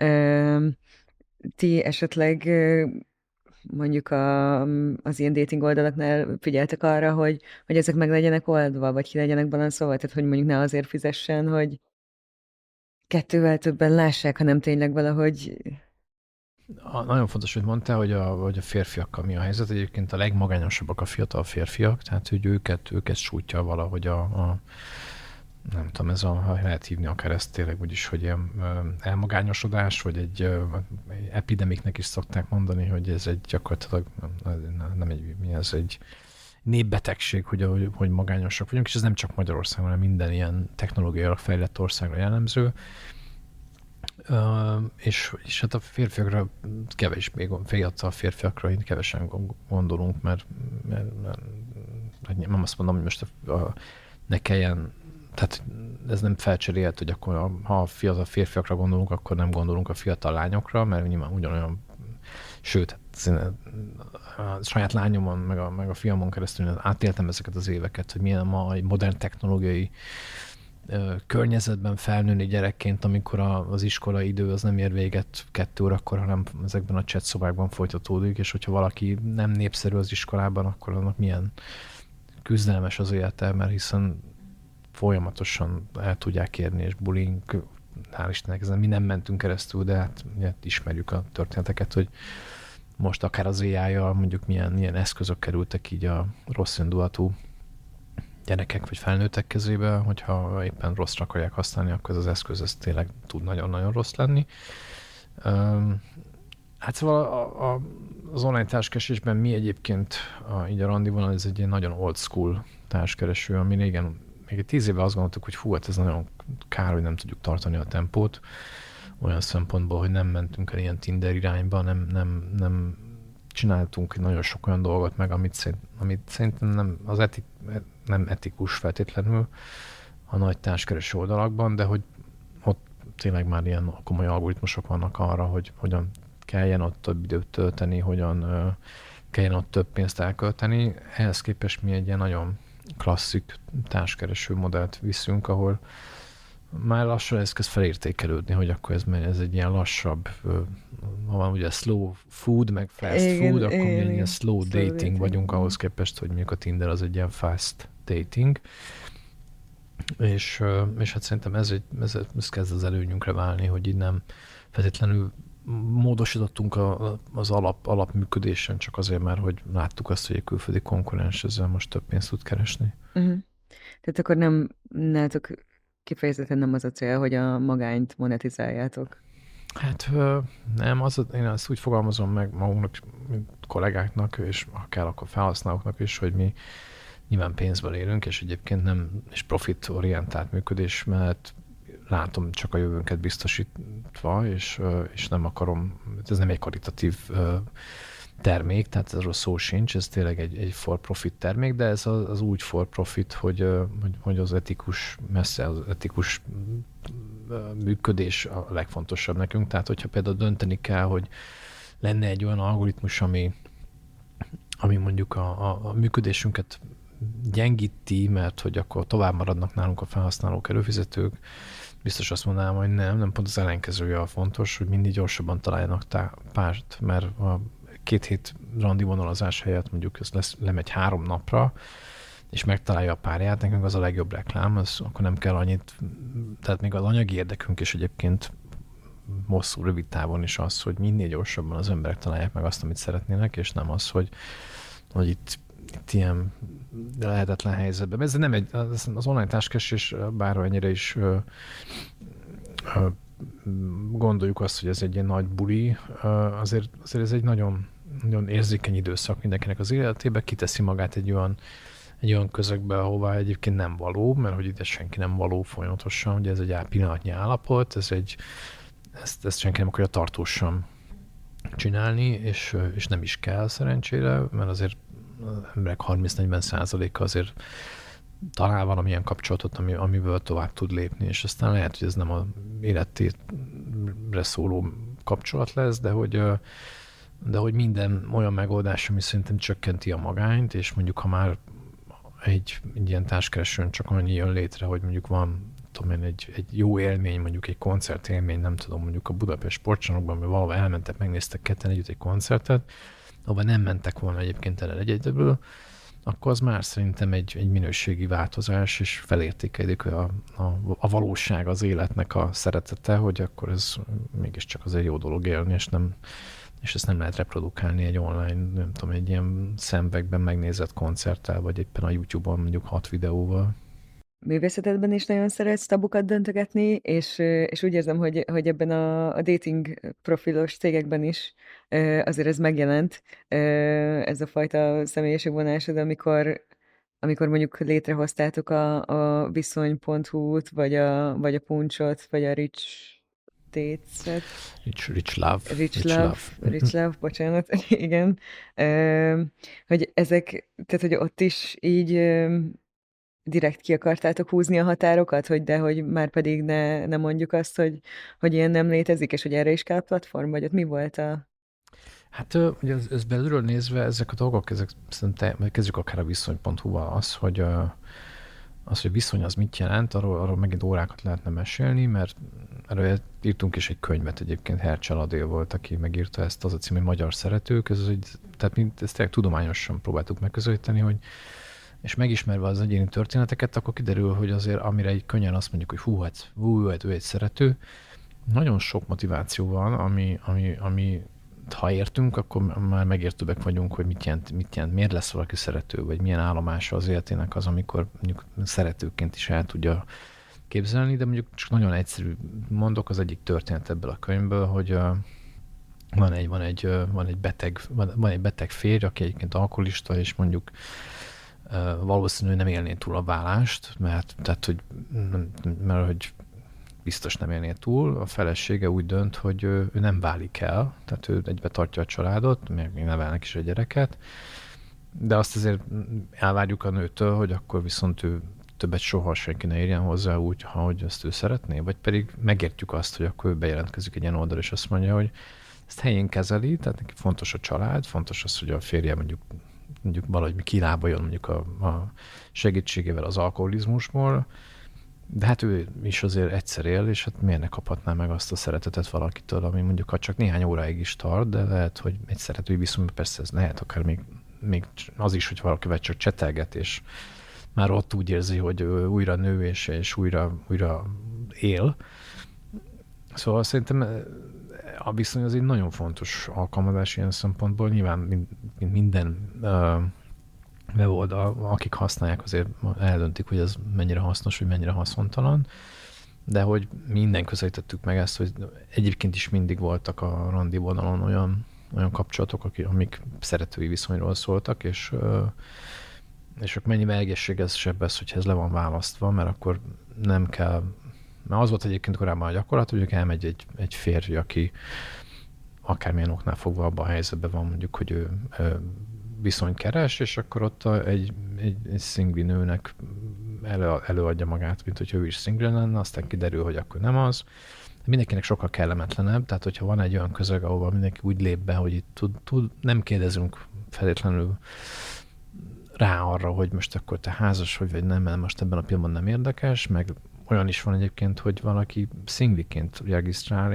Ti esetleg mondjuk az ilyen dating oldalaknál figyeltek arra, hogy ezek meg legyenek oldva, vagy ki legyenek balanszolva, tehát hogy mondjuk ne azért fizessen, hogy 2-vel többen lássák, hanem tényleg valahogy... Nagyon fontos, hogy mondtál, hogy a férfiakkal mi a helyzet. Egyébként a legmagányosabbak a fiatal férfiak, tehát hogy őket sújtja valahogy nem tudom, ha lehet hívni akár ezt tényleg úgyis, hogy ilyen elmagányosodás, vagy egy epidemiknek is szokták mondani, hogy ez egy gyakorlatilag ez egy népbetegség, hogy magányosak vagyunk, és ez nem csak Magyarországon, hanem minden ilyen technológiailag fejlett országra jellemző. És hát a férfiakra kevésbé, fiatal férfiakra kevesen gondolunk, mert nem azt mondom, hogy most ne kelljen, tehát ez nem felcserélt, hogy akkor ha a fiatal férfiakra gondolunk, akkor nem gondolunk a fiatal lányokra, mert nyilván ugyanolyan, sőt, a saját lányomon, meg a fiamon keresztül átéltem ezeket az éveket, hogy milyen ma egy modern technológiai környezetben felnőni gyerekként, amikor az iskolai idő az nem ér véget 2 órakor, hanem ezekben a chat szobákban folytatódik, és hogyha valaki nem népszerű az iskolában, akkor annak milyen küzdelmes az élete, mert hiszen folyamatosan el tudják érni, és bullying, hál' Istennek, ezen mi nem mentünk keresztül, de hát ismerjük a történeteket, hogy most akár az AI-jal mondjuk milyen eszközök kerültek így a rossz indulatú gyerekek vagy felnőttek kezébe, hogyha éppen rosszra akarják használni, akkor ez az eszköz ez tényleg tud nagyon-nagyon rossz lenni. Hát szóval az online társkeresésben mi egyébként így a randivonal, ez egy ilyen nagyon old school társkereső, ami régen, még 10 éve azt gondoltuk, hogy hú, hát ez nagyon kár, hogy nem tudjuk tartani a tempót, olyan szempontból, hogy nem mentünk el ilyen Tinder irányba, nem csináltunk nagyon sok olyan dolgot meg, amit szerintem nem etikus feltétlenül a nagy társkereső oldalakban, de hogy ott tényleg már ilyen komoly algoritmusok vannak arra, hogy hogyan kelljen ott több időt tölteni, hogyan kelljen ott több pénzt elkölteni. Ehhez képest mi egy ilyen nagyon klasszik társkereső modellt viszünk, ahol már lassan ez kezd felértékelődni, hogy akkor ez egy ilyen lassabb, ha van ugye slow food, meg fast food, akkor mi egy ilyen slow dating vagyunk ahhoz képest, hogy mondjuk a Tinder az egy ilyen fast dating. És hát szerintem ez kezd az előnyünkre válni, hogy így nem feltétlenül módosítottunk az alapműködésen, csak azért már, hogy láttuk azt, hogy egy külföldi konkurens ezzel most több pénzt tud keresni. Uh-huh. Tehát akkor nálatok kifejezetten nem az a cél, hogy a magányt monetizáljátok? Hát nem, én azt úgy fogalmazom meg magunknak, mint kollégáknak, és akár akkor felhasználóknak is, hogy mi nyilván pénzből élünk, és egyébként nem, és profitorientált működés mellett látom csak a jövőnket biztosítva, és nem akarom, ez nem egy karitatív termék, tehát erről szó sincs, ez tényleg egy for-profit termék, de ez az úgy for-profit, hogy az etikus, messze az etikus működés a legfontosabb nekünk. Tehát, hogyha például dönteni kell, hogy lenne egy olyan algoritmus, ami mondjuk a működésünket gyengíti, mert hogy akkor tovább maradnak nálunk a felhasználók, előfizetők, biztos azt mondanám, hogy nem pont az ellenkezője a fontos, hogy mindig gyorsabban találjanak párt, mert a 2 hét randi vonalazás helyett mondjuk ez lemegy 3 napra, és megtalálja a párját, nekünk az a legjobb reklám, akkor nem kell annyit, tehát még az anyagi érdekünk is egyébként hosszú, rövid távon is az, hogy minél gyorsabban az emberek találják meg azt, amit szeretnének, és nem az, hogy itt ilyen lehetetlen helyzetben. Ez nem az online táskás, bármennyire is gondoljuk azt, hogy ez egy ilyen nagy buli, azért ez egy nagyon, nagyon érzékeny időszak mindenkinek az életébe, kiteszi magát egy olyan közegbe, ahová egyébként nem való, mert hogy ide senki nem való folyamatosan, ugye ez egy pillanatnyi állapot, ezt senki nem akarja tartósan csinálni, és nem is kell szerencsére, mert azért az emberek 30-40%-a azért talál valamilyen kapcsolatot, amiből tovább tud lépni, és aztán lehet, hogy ez nem az életére szóló kapcsolat lesz, de hogy minden olyan megoldás, ami szerintem csökkenti a magányt, és mondjuk ha már egy ilyen társkeresőn csak annyi jön létre, hogy mondjuk van egy jó élmény, mondjuk egy koncertélmény, nem tudom, mondjuk a Budapest Sportcsarnokban, mert valahol elmentek, megnéztek ketten együtt egy koncertet, ahol nem mentek volna egyébként el egyedül, akkor az már szerintem egy minőségi változás, és felértékelik a valóság, az életnek a szeretete, hogy akkor ez mégiscsak az egy jó dolog élni, és ezt nem lehet reprodukálni egy online, nem tudom, egy ilyen szemüvegben megnézett koncerttel, vagy éppen a YouTube-on mondjuk 6 videóval. Művészetedben is nagyon szeretsz tabukat döntögetni, és úgy érzem, hogy ebben a dating profilos cégekben is azért ez megjelent, ez a fajta személyiségvonásod, amikor mondjuk létrehoztátok a viszony.hu-t, vagy a Puncsot, vagy a Rich Dates-et. Rich Love. Rich Love, bocsánat, igen. Hogy ezek, tehát hogy ott is így direkt ki akartátok húzni a határokat, hogy már pedig ne mondjuk azt, hogy ilyen nem létezik, és hogy erre is kell platform, vagy ott mi volt a... Hát ugye ez belülről nézve ezek a dolgok, szerintem kezdjük akár a viszony.hu-val az, hogy viszony az mit jelent, arról megint órákat lehetne mesélni, mert erről írtunk is egy könyvet egyébként, Hercsel Adél volt, aki megírta ezt, az a cím, hogy Magyar Szeretők, tehát mi ezt tényleg tudományosan próbáltuk megközelíteni, és megismerve az egyéni történeteket, akkor kiderül, hogy azért amire egy könnyen azt mondjuk, hogy hát ő egy szerető, nagyon sok motiváció van, ami ha értünk, akkor már megértőbbek vagyunk, hogy mit jelent, miért lesz valaki szerető, vagy milyen állomása az életének az, amikor mondjuk szeretőként is el tudja képzelni, de mondjuk csak nagyon egyszerű mondok, az egyik történet ebből a könyvből, hogy van egy beteg férj, aki egyébként alkoholista, és mondjuk valószínűleg nem élné túl a válást, mert hogy biztos nem élné túl. A felesége úgy dönt, hogy ő nem válik el, tehát ő egybe tartja a családot, még nevelnek is a gyereket, de azt azért elvárjuk a nőtől, hogy akkor viszont ő többet soha senki ne érjen hozzá úgy, ahogy ezt ő szeretné, vagy pedig megértjük azt, hogy akkor ő bejelentkezik egy ilyen oldal, és azt mondja, hogy ezt helyén kezeli, tehát neki fontos a család, fontos az, hogy a férje mondjuk valahogy kilábaljon mondjuk a segítségével az alkoholizmusból, de hát ő is azért egyszer él, és hát miért ne kaphatná meg azt a szeretetet valakitől, ami mondjuk ha csak néhány óráig is tart, de lehet, hogy egy szeretői viszonyban persze ez lehet akár még az is, hogy valakivel csak csetelget, és már ott úgy érzi, hogy ő újra nő, és újra él. Szóval szerintem a viszony az egy nagyon fontos alkalmazás ilyen szempontból. Nyilván mint minden weboldal, akik használják, azért eldöntik, hogy ez mennyire hasznos, vagy mennyire haszontalan, de hogy minden közelítettük meg ezt, hogy egyébként is mindig voltak a randi vonalon olyan kapcsolatok, amik szeretői viszonyról szóltak, és akkor mennyivel egészségesebb ez, hogyha ez le van választva, mert akkor nem kell, mert az volt egyébként korábban a gyakorlat, hogy elmegy egy férfi, aki akármilyen oknál fogva abban a helyzetben van, mondjuk, hogy ő viszonyt keres, és akkor ott egy szingli nőnek előadja magát, mint hogyha ő is single lenne, aztán kiderül, hogy akkor nem az. Mindenkinek sokkal kellemetlenebb, tehát hogyha van egy olyan közeg, ahol mindenki úgy lép be, hogy itt nem kérdezünk feltétlenül rá arra, hogy most akkor te házas vagy nem, mert most ebben a pillanatban nem érdekes, meg olyan is van egyébként, hogy valaki szingliként regisztrál,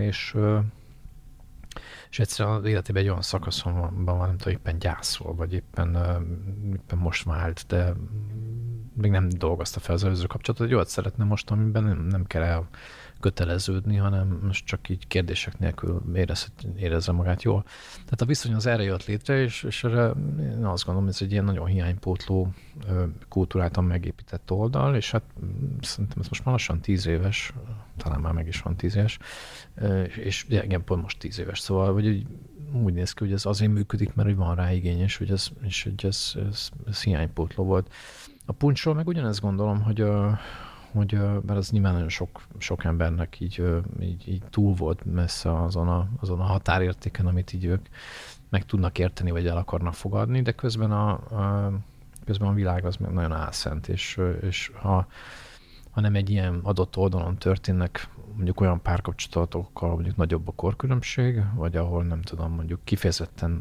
és egyszerűen az életében egy olyan szakaszon van, nem tudom, éppen gyászol, vagy éppen most vált, de még nem dolgozta fel az előző kapcsolatot, egy olyat szeretne most, amiben nem kell elköteleződni, hanem most csak így kérdések nélkül érezze magát jól. Tehát a viszony az erre jött létre, és erre én azt gondolom, ez egy ilyen nagyon hiánypótló, kultúráltan megépített oldal, és hát szerintem ez most már lassan 10 éves, talán már meg is van 10 éves, és igen, pont most 10 éves, szóval hogy úgy néz ki, hogy ez azért működik, mert hogy van rá igény, és hogy ez hiánypótló volt. A puncsról meg ugyanezt gondolom, hogy mert az nyilván nagyon sok embernek így túl volt messze azon a határértéken, amit így ők meg tudnak érteni, vagy el akarnak fogadni, de közben a világ az meg nagyon álszent, és ha nem egy ilyen adott oldalon történnek mondjuk olyan párkapcsolatokkal, mondjuk nagyobb a korkülönbség, vagy ahol nem tudom, mondjuk kifejezetten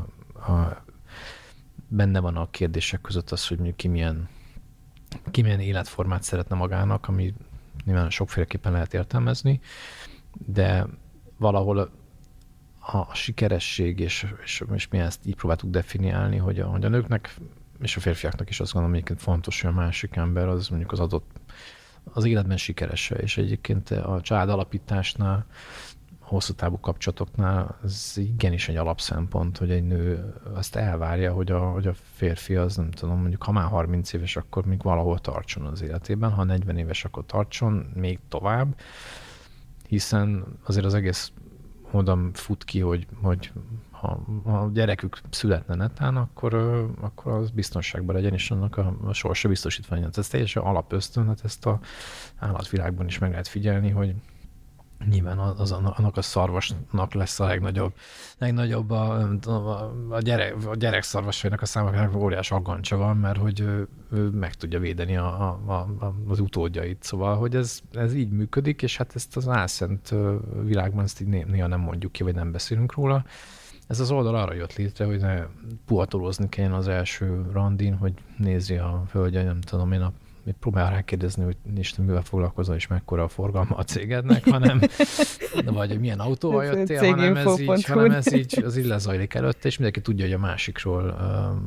benne van a kérdések között az, hogy mondjuk ki milyen életformát szeretne magának, ami nyilván sokféleképpen lehet értelmezni, de valahol a sikeresség, és mi ezt így próbáltuk definiálni, hogy a nőknek és a férfiaknak is azt gondolom, hogy fontos, hogy a másik ember az mondjuk az életben sikerese, és egyébként a család alapításnál, hosszú távú kapcsolatoknál ez igenis egy alapszempont, hogy egy nő azt elvárja, hogy a férfi az, nem tudom, mondjuk ha már 30 éves, akkor még valahol tartson az életében, ha 40 éves, akkor tartson még tovább, hiszen azért az egész oda fut ki, hogy ha a gyerekük születne netán, akkor az biztonságban legyen, és annak a sorsa biztosítva legyen. Ez teljesen alapösztön, hát ezt a állatvilágban is meg lehet figyelni, hogy nyilván annak a szarvasnak lesz a legnagyobb a gyerek szarvasainak a számára óriás aggancsa van, mert hogy ő meg tudja védeni az utódjait. Szóval, hogy ez így működik, és hát ezt az álszent világban ezt így néha nem mondjuk ki, vagy nem beszélünk róla. Ez az oldal arra jött létre, hogy ne puhatolózni kelljen az első randin, hogy nézi a hölgy, nem tudom én, még próbál rákérdezni, hogy Isten mivel foglalkozol, és mekkora a forgalma a cégednek, hanem vagy milyen autóval jöttél, hanem ez így az így lezajlik előtte, és mindenki tudja, hogy a másikról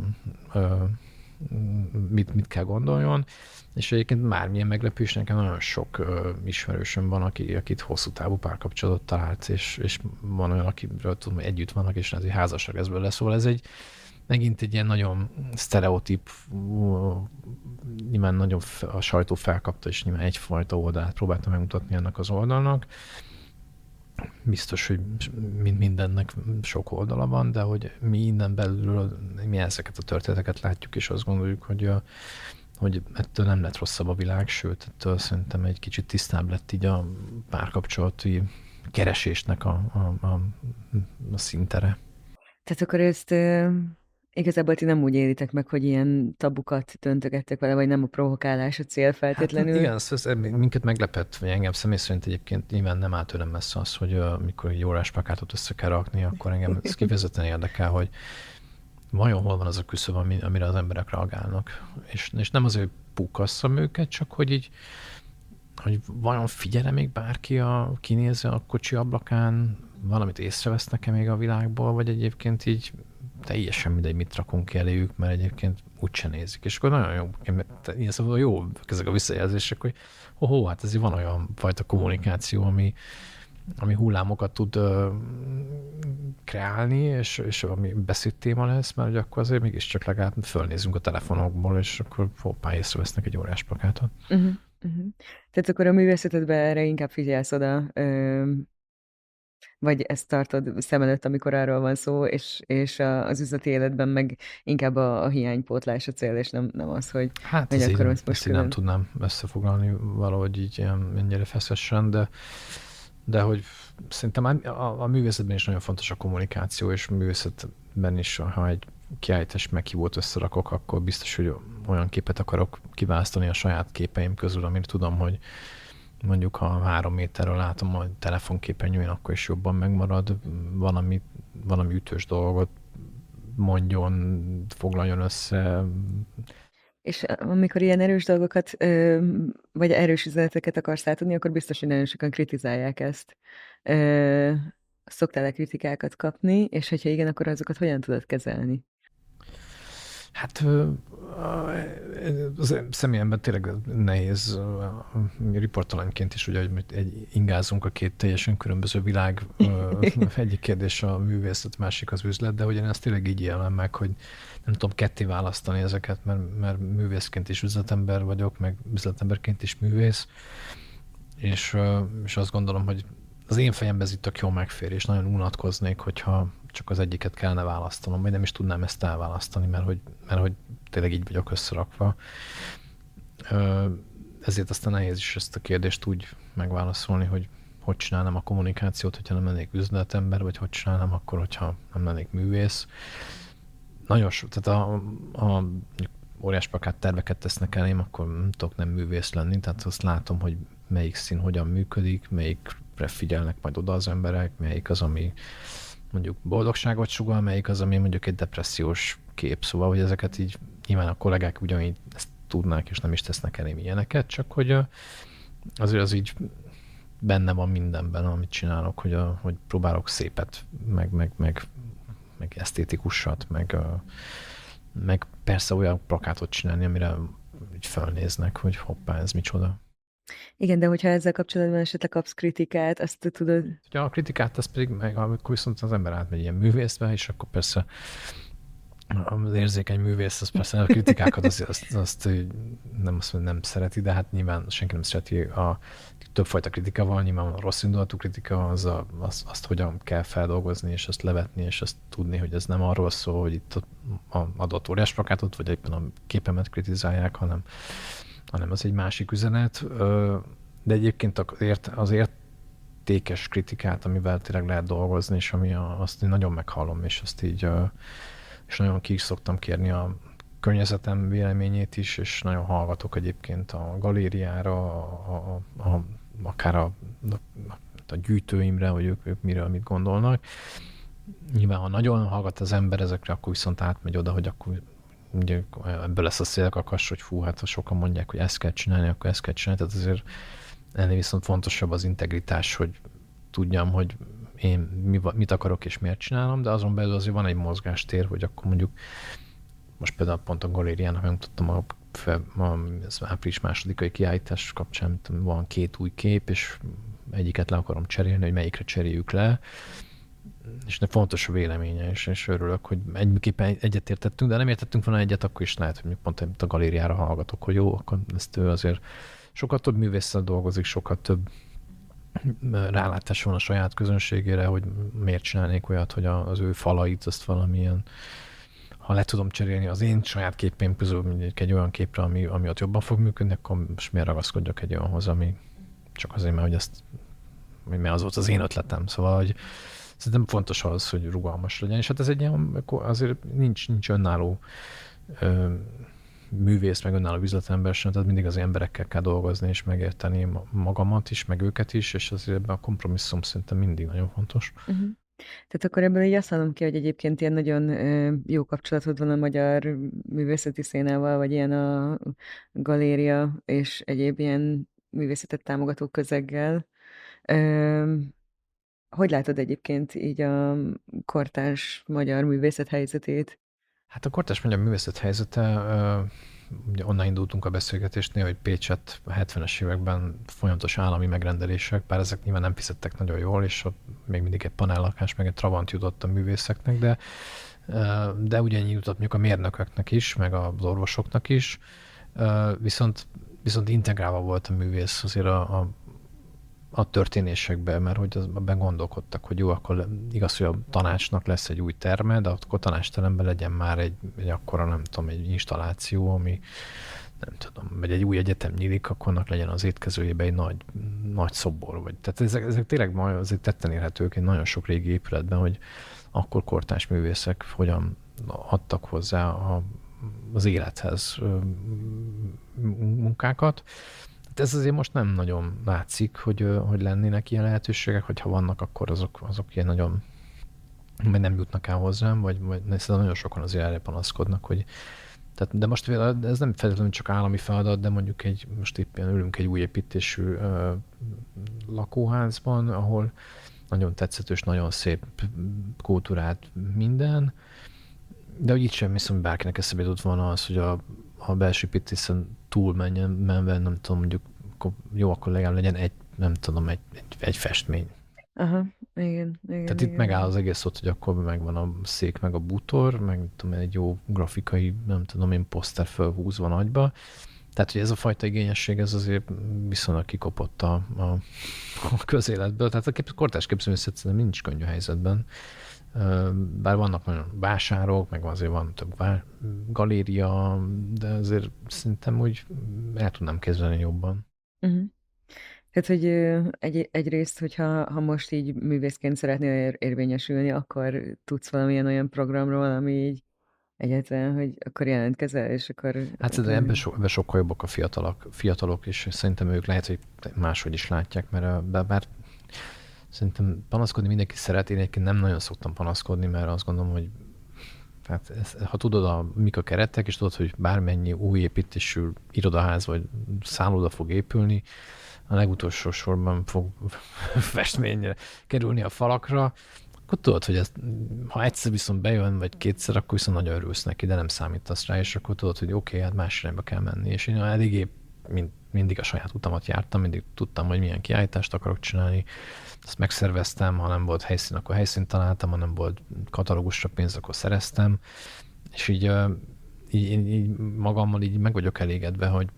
mit kell gondoljon. És egyébként bármilyen meglepés, nekem nagyon sok ismerősöm van, akit hosszú távú párkapcsolatot talált, és van olyan, akiről tudom, hogy együtt vannak, és azért házasság ezből lesz. Szóval ez megint egy ilyen nagyon sztereotíp, nyilván nagyon a sajtó felkapta, és nyilván egyfajta oldalát próbálta megmutatni ennek az oldalnak. Biztos, hogy mindennek sok oldala van, de hogy mi innen belül mi ezeket a történeteket látjuk, és azt gondoljuk, hogy ettől nem lett rosszabb a világ, sőt, ettől szerintem egy kicsit tisztább lett így a párkapcsolati keresésnek a szintere. Tehát akkor ezt igazából ti nem úgy élitek meg, hogy ilyen tabukat döntögettek vele, vagy nem a provokálás a cél feltétlenül? Hát, igen, ez minket meglepett, vagy engem személy szerint egyébként nyilván nem áll tőlem messze az, hogy mikor egy órásplakátot össze kell rakni, akkor engem ez kifejezetten érdekel, hogy vajon hol van az a küszöb, amire az emberek reagálnak. És nem azért, hogy pukasszam őket, csak hogy vajon figyelem még bárki, kinézze a kocsi ablakán, valamit észrevesznek-e még a világból, vagy egyébként így teljesen mindegy, mit rakunk ki eléjük, mert egyébként úgyse nézik. És akkor nagyon jó, ilyen szóval jó ezek a visszajelzések, hogy hát ezért van olyan fajta kommunikáció, ami hullámokat tud kreálni, és ami beszédtéma lesz, mert akkor azért mégiscsak legalább fölnézünk a telefonokból, és akkor hoppá, észrevesznek egy órás plakátot. Tehát akkor a művészetedben erre inkább figyelsz oda, vagy ezt tartod szem előtt, amikor arról van szó, és az üzleti életben meg inkább a hiánypótlás a cél, és nem az, hogy hát hogy ezt így nem tudnám összefoglalni valahogy így ennyire feszesen, de de hogy szerintem a művészetben is nagyon fontos a kommunikáció, és művészetben is, ha egy kiállítás meghívót összerakok, akkor biztos, hogy olyan képet akarok kiválasztani a saját képeim közül, amit tudom, hogy mondjuk ha 3 méterről látom a telefonképernyőn, akkor is jobban megmarad, valami ütős dolgot mondjon, foglaljon össze. És amikor ilyen erős dolgokat, vagy erős üzeneteket akarsz átadni, akkor biztos, hogy nagyon sokan kritizálják ezt. Szoktál-e kritikákat kapni, és hogyha igen, akkor azokat hogyan tudod kezelni? Hát az személyemben tényleg nehéz riportalanyként is, ugye, hogy ingázunk a két teljesen különböző világ. Egyik kérdés a művészet, másik az üzlet, de hogy én ezt tényleg így élem meg, hogy nem tudom ketté választani ezeket, mert művészként is üzletember vagyok, meg üzletemberként is művész, és azt gondolom, hogy az én fejemben ez itt tök jól megfér, és nagyon unatkoznék, hogyha csak az egyiket kellene választanom, vagy nem is tudnám ezt elválasztani, mert hogy tényleg így vagyok összerakva. Ezért aztán nehéz is ezt a kérdést úgy megválaszolni, hogy csinálnám a kommunikációt, hogyha nem lennék üzletember, vagy hogy csinálnám akkor, hogyha nem lennék művész. Nagyon sok, tehát a óriás plakát terveket tesznek elém, akkor nem tudok nem művész lenni, tehát azt látom, hogy melyik szín hogyan működik, melyikre figyelnek majd oda az emberek, melyik az, ami mondjuk boldogságot sugall, melyik az, ami mondjuk egy depressziós kép. Szóval, hogy ezeket így nyilván a kollégák ugyanígy ezt tudnák, és nem is tesznek elém ilyeneket, csak hogy azért az így benne van mindenben, amit csinálok, hogy próbálok szépet, meg esztétikusat, meg persze olyan plakátot csinálni, amire így felnéznek, hogy hoppá, ez micsoda. Igen, de hogyha ezzel kapcsolatban esetleg kapsz kritikát, azt tudod... Ugye a kritikát, az pedig meg, amikor viszont az ember átmegy ilyen művészbe, és akkor persze az érzékeny művész, az persze a kritikákat azt nem szereti, de hát nyilván senki nem szereti többfajta kritika van, nyilván a rossz indulatú kritika, azt hogyan kell feldolgozni, és azt levetni, és azt tudni, hogy ez nem arról szól, hogy itt a adott óriás plakátot, vagy éppen a képemet kritizálják, hanem az egy másik üzenet. De egyébként az értékes kritikát, amivel tényleg lehet dolgozni, és azt én nagyon meghallom, és azt így és nagyon ki is szoktam kérni a környezetem véleményét is, és nagyon hallgatok egyébként a galériára, akár a gyűjtőimre, hogy ők miről mit gondolnak. Nyilván, ha nagyon hallgat az ember ezekre, akkor viszont átmegy oda, hogy akkor ugye ebből lesz a szélkakas, hogy fú, hát ha sokan mondják, hogy ezt kell csinálni, akkor ezt kell csinálni. Tehát azért ennél viszont fontosabb az integritás, hogy tudjam, hogy én mit akarok és miért csinálom, de azon belül azért van egy mozgástér, hogy akkor mondjuk most például pont a galériának megmutattam az április 2-ai kiállítás kapcsán, van 2 új kép, és egyiket le akarom cserélni, hogy melyikre cseréljük le, és fontos a véleménye, és örülök, hogy egyébként egyetértettünk, de nem értettünk volna egyet, akkor is lehet, hogy pont a galériára hallgatok, hogy jó, akkor ezt ő azért sokkal több művésszel dolgozik, sokkal több rálátás van a saját közönségére, hogy miért csinálnék olyat, hogy az ő falait, azt valamilyen, ha le tudom cserélni az én saját képeim közül mondjuk egy olyan képre, ami ott jobban fog működni, akkor most miért ragaszkodjak egy olyanhoz, ami csak azért, mert az volt az én ötletem. Szóval, hogy szerintem fontos az, hogy rugalmas legyen, és hát ez egy ilyen, azért nincs önálló művész, meg önálló üzletember sem, tehát mindig az emberekkel kell dolgozni, és megérteni magamat is, meg őket is, és azért ebben a kompromisszum szerintem mindig nagyon fontos. Uh-huh. Tehát akkor ebből így azt hallom ki, hogy egyébként ilyen nagyon jó kapcsolatod van a magyar művészeti szénával, vagy ilyen a galéria és egyéb ilyen művészetet támogató közeggel. Hogy látod egyébként így a kortárs magyar művészet helyzetét? Hát a kortárs magyar művészet helyzete, ugye onnan indultunk a beszélgetésnél, hogy Pécset a 70-es években folyamatos állami megrendelések, bár ezek nyilván nem fizettek nagyon jól, és ott még mindig egy panellakás, meg egy Trabant jutott a művészeknek, de ugyanígy jutott mondjuk a mérnököknek is, meg az orvosoknak is, viszont integrálva volt a művész azért a történésekben, mert hogy abban gondolkodtak, hogy jó, akkor igaz, hogy a tanácsnak lesz egy új terme, de akkor tanácsteremben legyen már egy akkora, nem tudom, egy installáció, ami nem tudom, vagy egy új egyetem nyílik, akkor annak legyen az étkezőjében egy nagy szobor. Vagy. Tehát ezek tényleg majd azért tetten érhetők egy nagyon sok régi épületben, hogy akkor kortárs művészek hogyan adtak hozzá az élethez munkákat. De ez azért most nem nagyon látszik, hogy lennének ilyen lehetőségek, hogyha vannak, akkor azok ilyen nagyon vagy nem jutnak el hozzám, vagy nagyon sokan azért erre panaszkodnak, hogy tehát, de most ez nem feltétlenül csak állami feladat, de mondjuk most éppen ülünk egy új építésű lakóházban, ahol nagyon tetszetős, nagyon szép kultúrát minden, de hogy itt sem hiszem, hogy bárkinek eszébe jutott volna az, hogy a belső építészen túl menve, nem tudom, mondjuk jó, akkor legalább legyen egy festmény. Aha, igen. Tehát itt megáll az egész ott, hogy akkor megvan a szék, meg a bútor, meg tudom, egy jó grafikai, nem tudom én, poszter fölhúzva nagyba. Tehát, hogy ez a fajta igényesség, ez azért viszonylag kikopott a közéletből. Tehát a kortárs képzőművészet szerintem nincs könnyű helyzetben. Bár vannak nagyon vásárok, meg azért van több galéria, de azért szerintem úgy el tudnám kezdeni jobban. Uh-huh. Tehát, hogy egyrészt, hogyha most így művészként szeretnél érvényesülni, akkor tudsz valamilyen olyan programról, ami így egyáltalán, hogy akkor jelentkezel, és akkor... Hát szerintem ebben sokkal jobbak a fiatalok, és szerintem ők lehet, hogy máshogy is látják, mert bár szerintem panaszkodni mindenki szeret, én egyébként nem nagyon szoktam panaszkodni, mert azt gondolom, hogy hát ha tudod, mik a keretek, és tudod, hogy bármennyi új építésű irodaház vagy szálloda fog épülni, a legutolsó sorban fog festményre kerülni a falakra, akkor tudod, hogy ha egyszer viszont bejön, vagy kétszer, akkor viszont nagyon örülsz neki, de nem számítasz rá, és akkor tudod, hogy oké, hát más irányba kell menni. És én eléggé mindig a saját utamat jártam, mindig tudtam, hogy milyen kiállítást akarok csinálni. Azt megszerveztem, ha nem volt helyszín, akkor helyszínt találtam, ha nem volt katalógusra pénz, akkor szereztem. És így magammal így meg vagyok elégedve, hogy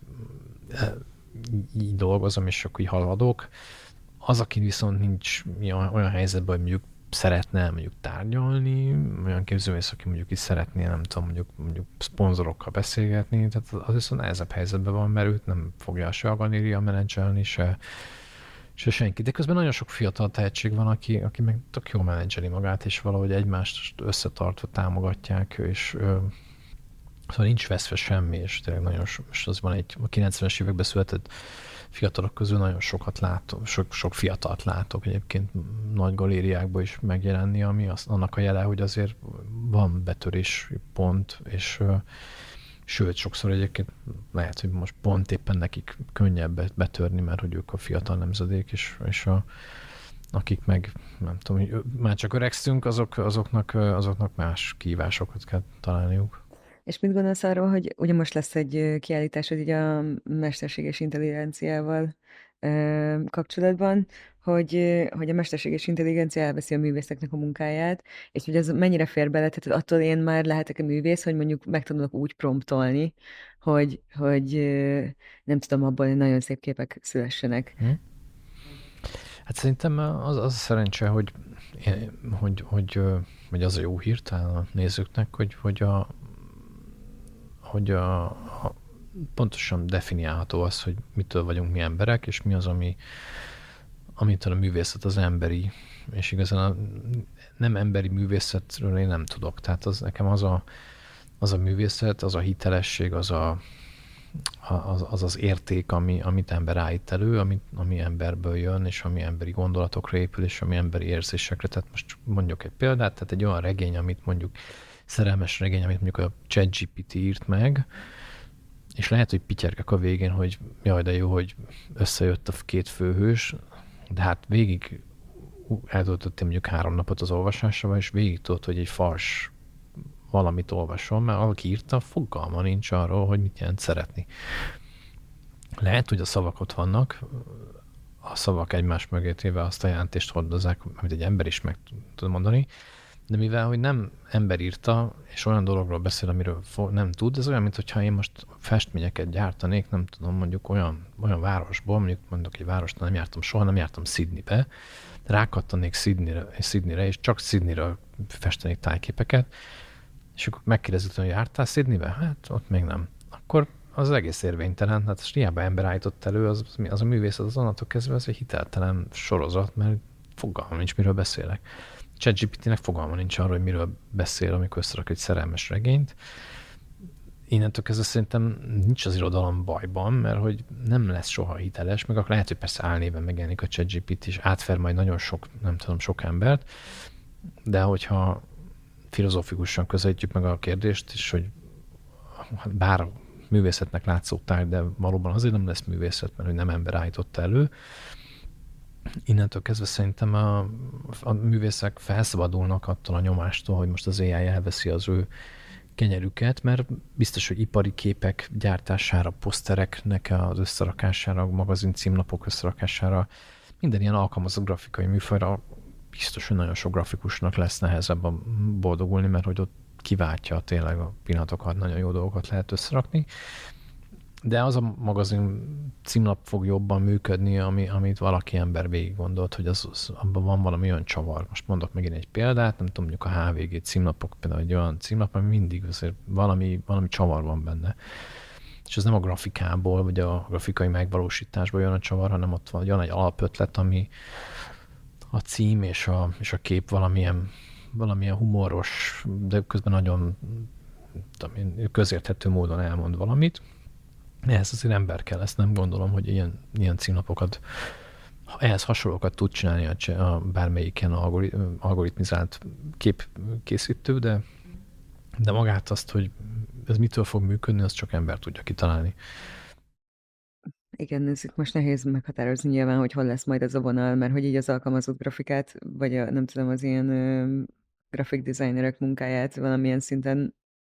így dolgozom, és akkor így haladok. Az, aki viszont nincs olyan helyzetben, hogy mondjuk szeretne mondjuk tárgyalni, olyan képzőművész, aki mondjuk is szeretné, nem tudom, mondjuk szponzorokkal beszélgetni, tehát az viszont nehezebb helyzetben van, mert őt nem fogja se a galéria menedzselni, se senki. De közben nagyon sok fiatal tehetség van, aki meg tök jól menedzseli magát, és valahogy egymást összetartva támogatják, és szóval nincs veszve semmi, és tényleg nagyon most az van a 90-es években született fiatalok közül nagyon sokat látok, sok fiatalt látok egyébként nagy galériákban is megjelenni, ami annak a jele, hogy azért van betörési pont, és sőt, sokszor egyébként lehet, hogy most pont éppen nekik könnyebb betörni, mert hogy ők a fiatal nemzedék, és akik meg, nem tudom, már csak öregszünk, azoknak más kihívásokat kell találniuk. És mit gondolsz arról, hogy ugye most lesz egy kiállítás, így a mesterséges intelligenciával kapcsolatban, hogy a mesterséges intelligencia elveszi a művészeknek a munkáját, és hogy ez mennyire fér bele, tehát attól én már lehetek-e művész, hogy mondjuk meg tudok úgy promptolni, hogy nem tudom, abból nagyon szép képek szülessenek. Hát szerintem az a szerencse, hogy az a jó hír talán a nézőknek, hogy pontosan definiálható az, hogy mitől vagyunk mi emberek, és mi az, amitől a művészet az emberi, és igazán nem emberi művészetről én nem tudok. Tehát nekem az a művészet, az a hitelesség, az érték, amit ember állít elő, ami emberből jön, és ami emberi gondolatokra épül, és ami emberi érzésekre. Tehát most mondjuk egy példát, tehát egy olyan regény, amit mondjuk szerelmes regény, amit mondjuk a ChatGPT írt meg, és lehet, hogy pityergek a végén, hogy jaj, de jó, hogy összejött a két főhős, de hát végig eltöltöttem mondjuk 3 napot az olvasásával, és végig tudod, hogy egy fals valamit olvasom, mert aki írta, fogalma nincs arról, hogy mit jelent szeretni. Lehet, hogy a szavak ott vannak, a szavak egymás mögé téve azt a jelentést hordozzák, amit egy ember is meg tud mondani, de mivel, hogy nem ember írta, és olyan dologról beszél, amiről nem tud, ez olyan, mintha én most festményeket gyártanék, nem tudom, mondjuk olyan városból, mondjuk egy várost nem jártam soha, nem jártam Sydneybe, rákattanék Sydneyre, és csak Sydneyről festenék tájképeket, és akkor megkérdezik, hogy jártál Sydneybe? Hát ott még nem. Akkor az egész érvénytelen. Hát ezt hiába ember állított elő, az a művészet az onnantól kezdve az egy hiteltelen sorozat, mert fogalmam nincs, miről beszélek. ChatGPT-nek fogalma nincs arról, hogy miről beszél, amikor összerak egy szerelmes regényt. Innentől kezdve szerintem nincs az irodalom bajban, mert hogy nem lesz soha hiteles, meg akkor lehet, hogy persze álnéven megjelenik a ChatGPT, és átfer majd nagyon sok, nem tudom, sok embert, de hogyha filozófikusan közelítjük meg a kérdést, és hogy bár művészetnek látszó tárgy, de valóban azért nem lesz művészet, mert hogy nem ember állította elő, innentől kezdve szerintem a művészek felszabadulnak attól a nyomástól, hogy most az AI elveszi az ő kenyerüket, mert biztos, hogy ipari képek gyártására, posztereknek az összerakására, magazin címlapok összerakására, minden ilyen alkalmazott grafikai műfajra biztos, hogy nagyon sok grafikusnak lesz nehezebb boldogulni, mert hogy ott kiváltja tényleg a pillanatokat, nagyon jó dolgokat lehet összerakni. De az a magazin címlap fog jobban működni, amit valaki ember végig gondolt, hogy abban van valami olyan csavar. Most mondok megint egy példát, nem tudom, mondjuk a HVG címlapok, például egy olyan címlap, ami mindig azért valami csavar van benne. És ez nem a grafikából, vagy a grafikai megvalósításból jön a csavar, hanem ott van egy alapötlet, ami a cím és a kép valamilyen humoros, de közben nagyon közérthető módon elmond valamit. Ehhez azért ember kell, ezt nem gondolom, hogy ilyen címlapokat, ehhez hasonlókat tud csinálni a bármelyik ilyen algoritmizált képkészítő, de magát azt, hogy ez mitől fog működni, azt csak ember tudja kitalálni. Igen, ez itt most nehéz meghatározni nyilván, hogy hol lesz majd ez a vonal, mert hogy így az alkalmazott grafikát, vagy nem tudom, az ilyen grafik designerek munkáját valamilyen szinten,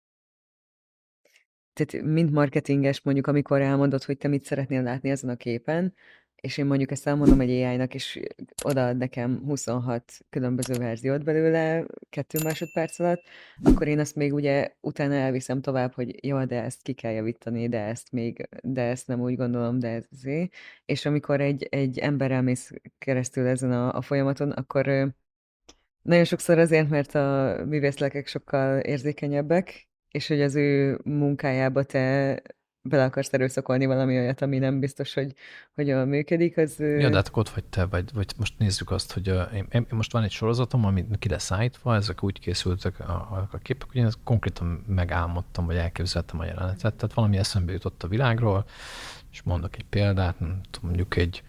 tehát mind marketinges mondjuk, amikor elmondod, hogy te mit szeretnél látni ezen a képen, és én mondjuk ezt elmondom egy AI-nak, és odaad nekem 26 különböző verziót belőle 2 másodperc alatt, akkor én azt még ugye utána elviszem tovább, hogy jó, de ezt ki kell javítani, de ezt nem úgy gondolom, de ez azért. És amikor egy emberrel mész keresztül ezen a folyamaton, akkor nagyon sokszor azért, mert a művészlelkek sokkal érzékenyebbek, és hogy az ő munkájába te bele akarsz erőszakolni valami olyat, ami nem biztos, hogy jól működik, az... Ja, de hát ott vagy te, vagy most nézzük azt, hogy most van egy sorozatom, ami ki lesz állítva, ezek úgy készültek a képek, hogy én ezt konkrétan megálmodtam, vagy elképzeltem a jelenetet, tehát valami eszembe jutott a világról, és mondok egy példát, nem tudom, mondjuk egy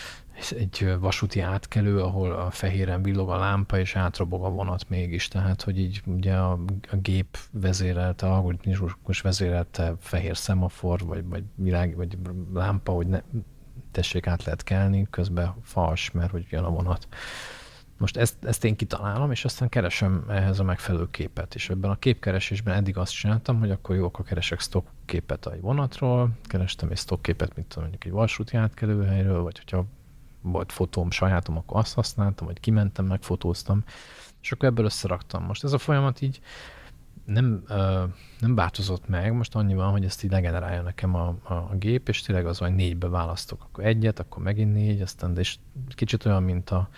vasúti átkelő, ahol a fehéren villog a lámpa, és átrobog a vonat mégis. Tehát, hogy így ugye a gép vezérelte, a algoritmus vezérelte fehér szemafor, vagy világ, vagy lámpa, hogy ne, tessék, át lehet kelni, közben fals, mert hogy jön a vonat. Most ezt én kitalálom, és aztán keresem ehhez a megfelelő képet. És ebben a képkeresésben eddig azt csináltam, hogy akkor jó, akkor keresek stock képet egy vonatról, kerestem egy stock képet, mint tudom, mondjuk egy vasúti átkelőhelyről, vagy hogyha volt fotóm sajátom, akkor azt használtam, vagy kimentem, megfotóztam, és akkor ebből összeraktam. Most ez a folyamat így nem változott meg, most annyi van, hogy ezt így legenerálja nekem a gép, és tényleg az, hogy 4-be választok, akkor 1-et, akkor megint 4, aztán, de és kicsit olyan, mint a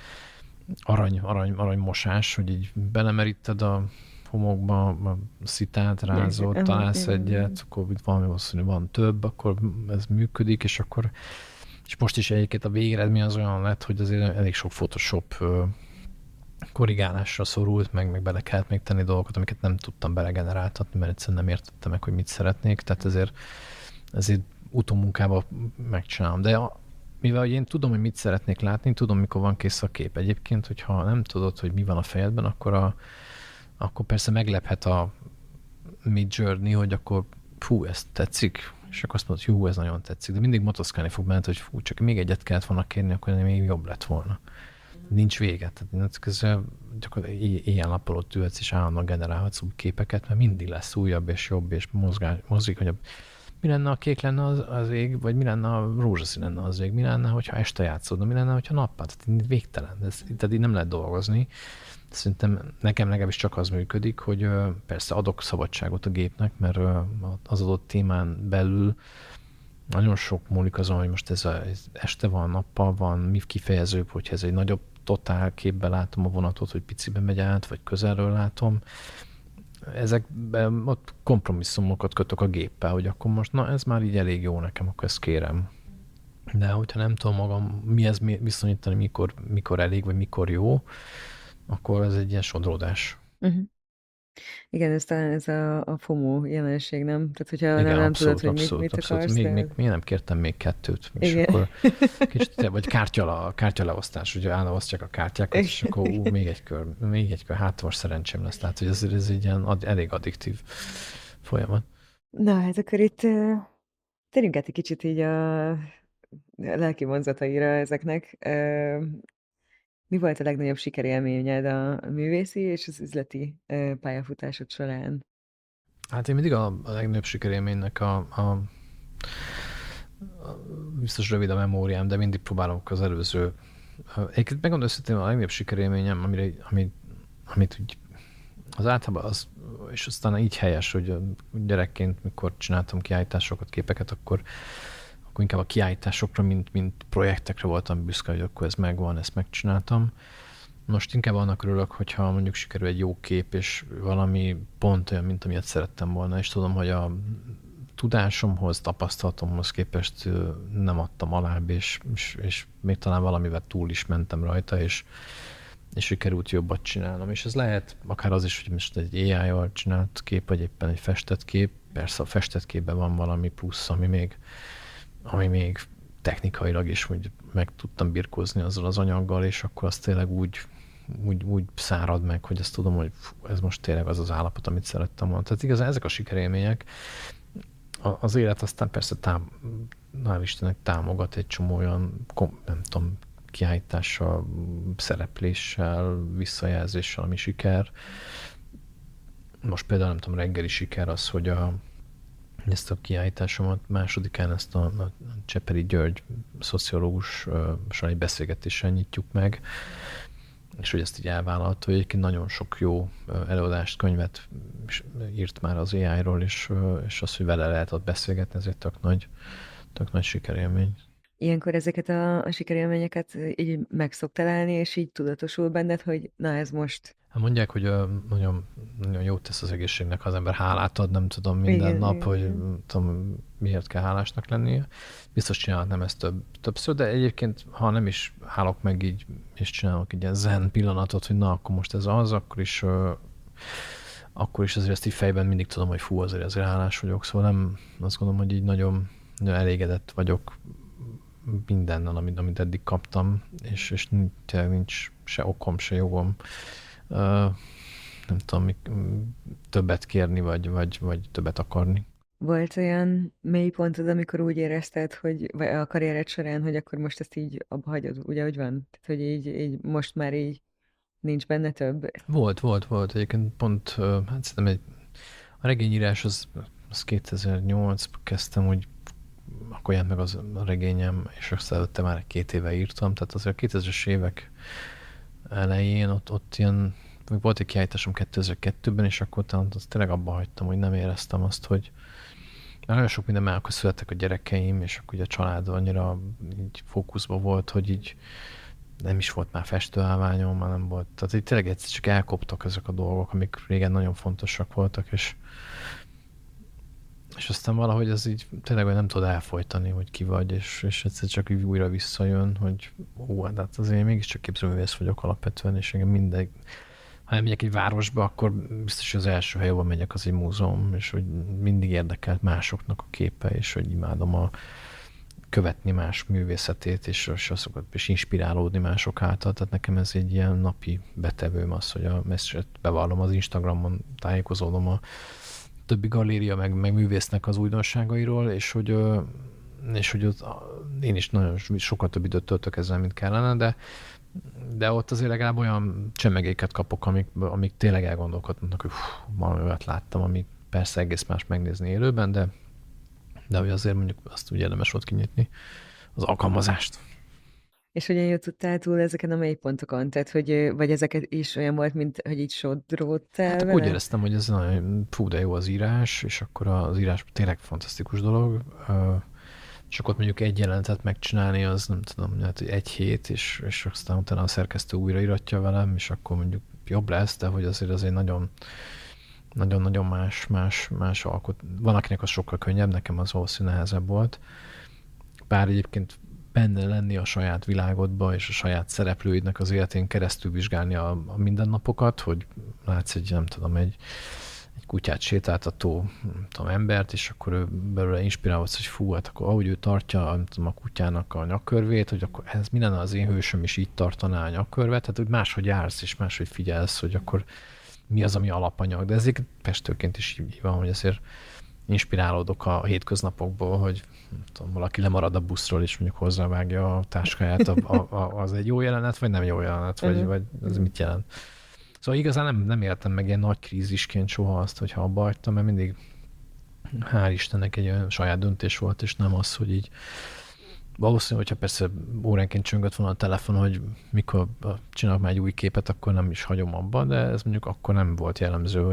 aranymosás, hogy így belemeríted a homokba, a szitát rázod, találsz egyet, akkor itt valami valószínű van több, akkor ez működik, és akkor és most is egyébként a végeredmény az olyan lett, hogy azért elég sok Photoshop korrigálásra szorult, meg bele kellett még tenni dolgokat, amiket nem tudtam belegeneráltatni, mert egyszerűen nem értettem meg, hogy mit szeretnék, tehát ezért utómunkában megcsinálom. De mivel én tudom, hogy mit szeretnék látni, tudom, mikor van kész a kép. Egyébként, hogyha nem tudod, hogy mi van a fejedben, akkor persze meglephet a Midjourney, hogy akkor ez tetszik, és akkor azt mondod, hogy ez nagyon tetszik, de mindig motoszkálni fog benned, hogy csak még egyet kellett volna kérni, akkor még jobb lett volna. Nincs vége. Tehát közben gyakorlatilag éjjel-nappal ott ülhetsz, és állandóan generálhatsz új képeket, mert mindig lesz újabb és jobb, és mozgékonyabb. Mi lenne, ha kék lenne az ég, vagy mi lenne, ha rózsaszín lenne az ég, mi lenne, hogyha este játszódna, mi lenne, hogyha nappal. Tehát végtelen. Tehát így nem lehet dolgozni. Szerintem nekem legalábbis csak az működik, hogy persze adok szabadságot a gépnek, mert az adott témán belül nagyon sok múlik azon, hogy most ez este van, nappal van, mi kifejezőbb, hogyha ez egy nagyobb totál képben látom a vonatot, hogy piciben megy át, vagy közelről látom. ezekben ott kompromisszumokat kötök a géppel, hogy akkor most na ez már így elég jó nekem, akkor ezt kérem. De hogyha nem tudom magam mihez viszonyítani, mikor elég, vagy mikor jó, akkor ez egy ilyen sodródás. Uh-huh. Igen, ez talán ez a FOMO jelenség, nem? Tehát, hogyha Igen, nem abszolút, tudod, hogy abszolút, mit abszolút. akarsz. Még nem kértem még 2, és Igen. akkor kicsit, vagy kártyaleosztás, ugye elosztják a kártyákat, és akkor még egy kör, hát most szerencsém lesz. Tehát, hogy ez egy ilyen elég addiktív folyamat. Na, hát akkor itt térjünk át egy kicsit így a lelki vonzataira ezeknek. Mi volt a legnagyobb sikerélményed a művészi és az üzleti pályafutásod során? Hát én mindig a legnagyobb sikerélménynek biztos rövid a memóriám, de mindig próbálom az előző. Egyébként megmondom őszintén, a legnagyobb sikerélményem, amit úgy az általában az, és aztán így helyes, hogy gyerekként, mikor csináltam kiállításokat, képeket, akkor inkább a kiállításokra, mint projektekre voltam büszke, hogy akkor ez megvan, ezt megcsináltam. Most inkább annak örülök, hogyha mondjuk sikerül egy jó kép, és valami pont olyan, mint amilyet szerettem volna, és tudom, hogy a tudásomhoz, tapasztalatomhoz képest nem adtam alább, és még talán valamivel túl is mentem rajta, és sikerült jobbat csinálnom. És ez lehet akár az is, hogy most egy AI-jal csinált kép, vagy éppen egy festett kép. Persze a festett képben van valami plusz, ami még technikailag is hogy meg tudtam birkózni azzal az anyaggal, és akkor az tényleg úgy szárad meg, hogy ezt tudom, hogy ez most tényleg az az állapot, amit szerettem volna. Tehát igazán ezek a sikerélmények. Az élet aztán persze hál' Istennek támogat egy csomó olyan, nem tudom, kiállítással, szerepléssel, visszajelzéssel, ami siker. Most például nem tudom, reggeli siker az, hogy ezt a kiállításomat másodikán ezt a Cseperi György szociológussal egy beszélgetéssel nyitjuk meg, és hogy ezt így elvállalta, hogy egyébként nagyon sok jó előadást, könyvet írt már az AI-ról, és az, hogy vele lehet ott beszélgetni, ez egy tök nagy sikerélmény. Ilyenkor ezeket a sikerélményeket így meg szoktál állni, és így tudatosul benned, hogy na ez most... Hát mondják, hogy nagyon, nagyon jót tesz az egészségnek, ha az ember hálát ad, nem tudom, minden Igen, nap, igen, hogy igen. nem tudom, miért kell hálásnak lennie. Biztos csinálhatnám ezt többször, de egyébként, ha nem is hálok meg így, és csinálok egy ilyen zen pillanatot, hogy na, akkor most ez az, akkor is azért ezt így fejben mindig tudom, hogy fú, azért hálás vagyok, szóval nem, azt gondolom, hogy így nagyon, nagyon elégedett vagyok mindennel, amit eddig kaptam, és nincs se okom, se jogom nem tudom, többet kérni, vagy többet akarni. Volt olyan mély pontod, amikor úgy érezted, hogy vagy a karriered során, hogy akkor most ezt így abba hagyod, ugye, hogy van? Tehát, hogy így most már így nincs benne több. Volt. Egyébként pont, hát szerintem a regényírás az 2008 kezdtem, úgy akkor jelent meg a regényem, és aztán előtte már 2 éve írtam, tehát azért a 2000-es évek elején ott ilyen, volt egy kiállításom 2002-ben, és akkor azt tényleg abba hagytam, hogy nem éreztem azt, hogy mert nagyon sok minden már akkor születtek a gyerekeim, és akkor ugye a család annyira így fókuszban volt, hogy így nem is volt már festőállványom, már nem volt. Tehát így tényleg egyszer csak elkoptak ezek a dolgok, amik régen nagyon fontosak voltak, és aztán valahogy ez így tényleg nem tudod elfojtani, hogy ki vagy, és egyszer csak így újra visszajön, hogy hát azért mégiscsak képzőművész vagyok alapvetően, és engem mindegy. Ha elmegyek egy városba, akkor biztos, hogy az első hely, ahol megyek, az egy múzeum, és hogy mindig érdekelt másoknak a képe, és hogy imádom követni más művészetét, és inspirálódni mások által. Tehát nekem ez egy ilyen napi betevőm az, hogy ezt bevallom az Instagramon, tájékozódom a többi galéria, meg művésznek az újdonságairól, és hogy ott én is nagyon sokkal több időt töltök ezzel, mint kellene, de ott azért legalább olyan csemegéket kapok, amik tényleg elgondolkodnak, hogy valami olyat láttam, amit persze egész más megnézni élőben, de hogy azért mondjuk azt úgy érdemes volt kinyitni, az alkalmazást. És hogyan jutottál túl ezeken a mélypontokon? Tehát, hogy vagy ezeket is olyan volt, mint hogy így sodródtál Hát vele? úgy éreztem, hogy ez nagyon fú, de jó az írás, és akkor az írás tényleg fantasztikus dolog. És akkor mondjuk egy jelenetet megcsinálni, az nem tudom, hát 1 hét, és aztán utána a szerkesztő újraíratja velem, és akkor mondjuk jobb lesz, de hogy azért nagyon nagyon-nagyon más alkot. Van, akinek az sokkal könnyebb, nekem az valószínűleg nehezebb volt. Bár egyébként benne lenni a saját világodba és a saját szereplőidnek az életén keresztül vizsgálni a mindennapokat, hogy látsz egy kutyát sétáltató, nem tudom, embert, és akkor ő belőle inspirálódsz, hogy fú, hát akkor ahogy ő tartja, nem tudom, a kutyának a nyakkörvét, hogy akkor ez mi lenne az én hősöm is így tartaná a nyakkörvet, tehát hogy máshogy jársz, és máshogy figyelsz, hogy akkor mi az, ami alapanyag. De ezért festőként is így van, hogy azért inspirálódok a hétköznapokból, hogy nem tudom, valaki lemarad a buszról, és mondjuk hozzávágja a táskáját, az egy jó jelenet, vagy nem jó jelenet, vagy ez mit jelent. Szóval igazán nem éltem meg ilyen nagy krízisként soha azt, hogy ha abba hagytam, mert mindig hál' Istennek egy olyan saját döntés volt, és nem az, hogy így valószínű, hogyha persze óránként csöngött volna a telefon, hogy mikor csinálok már egy új képet, akkor nem is hagyom abba, de ez mondjuk akkor nem volt jellemző,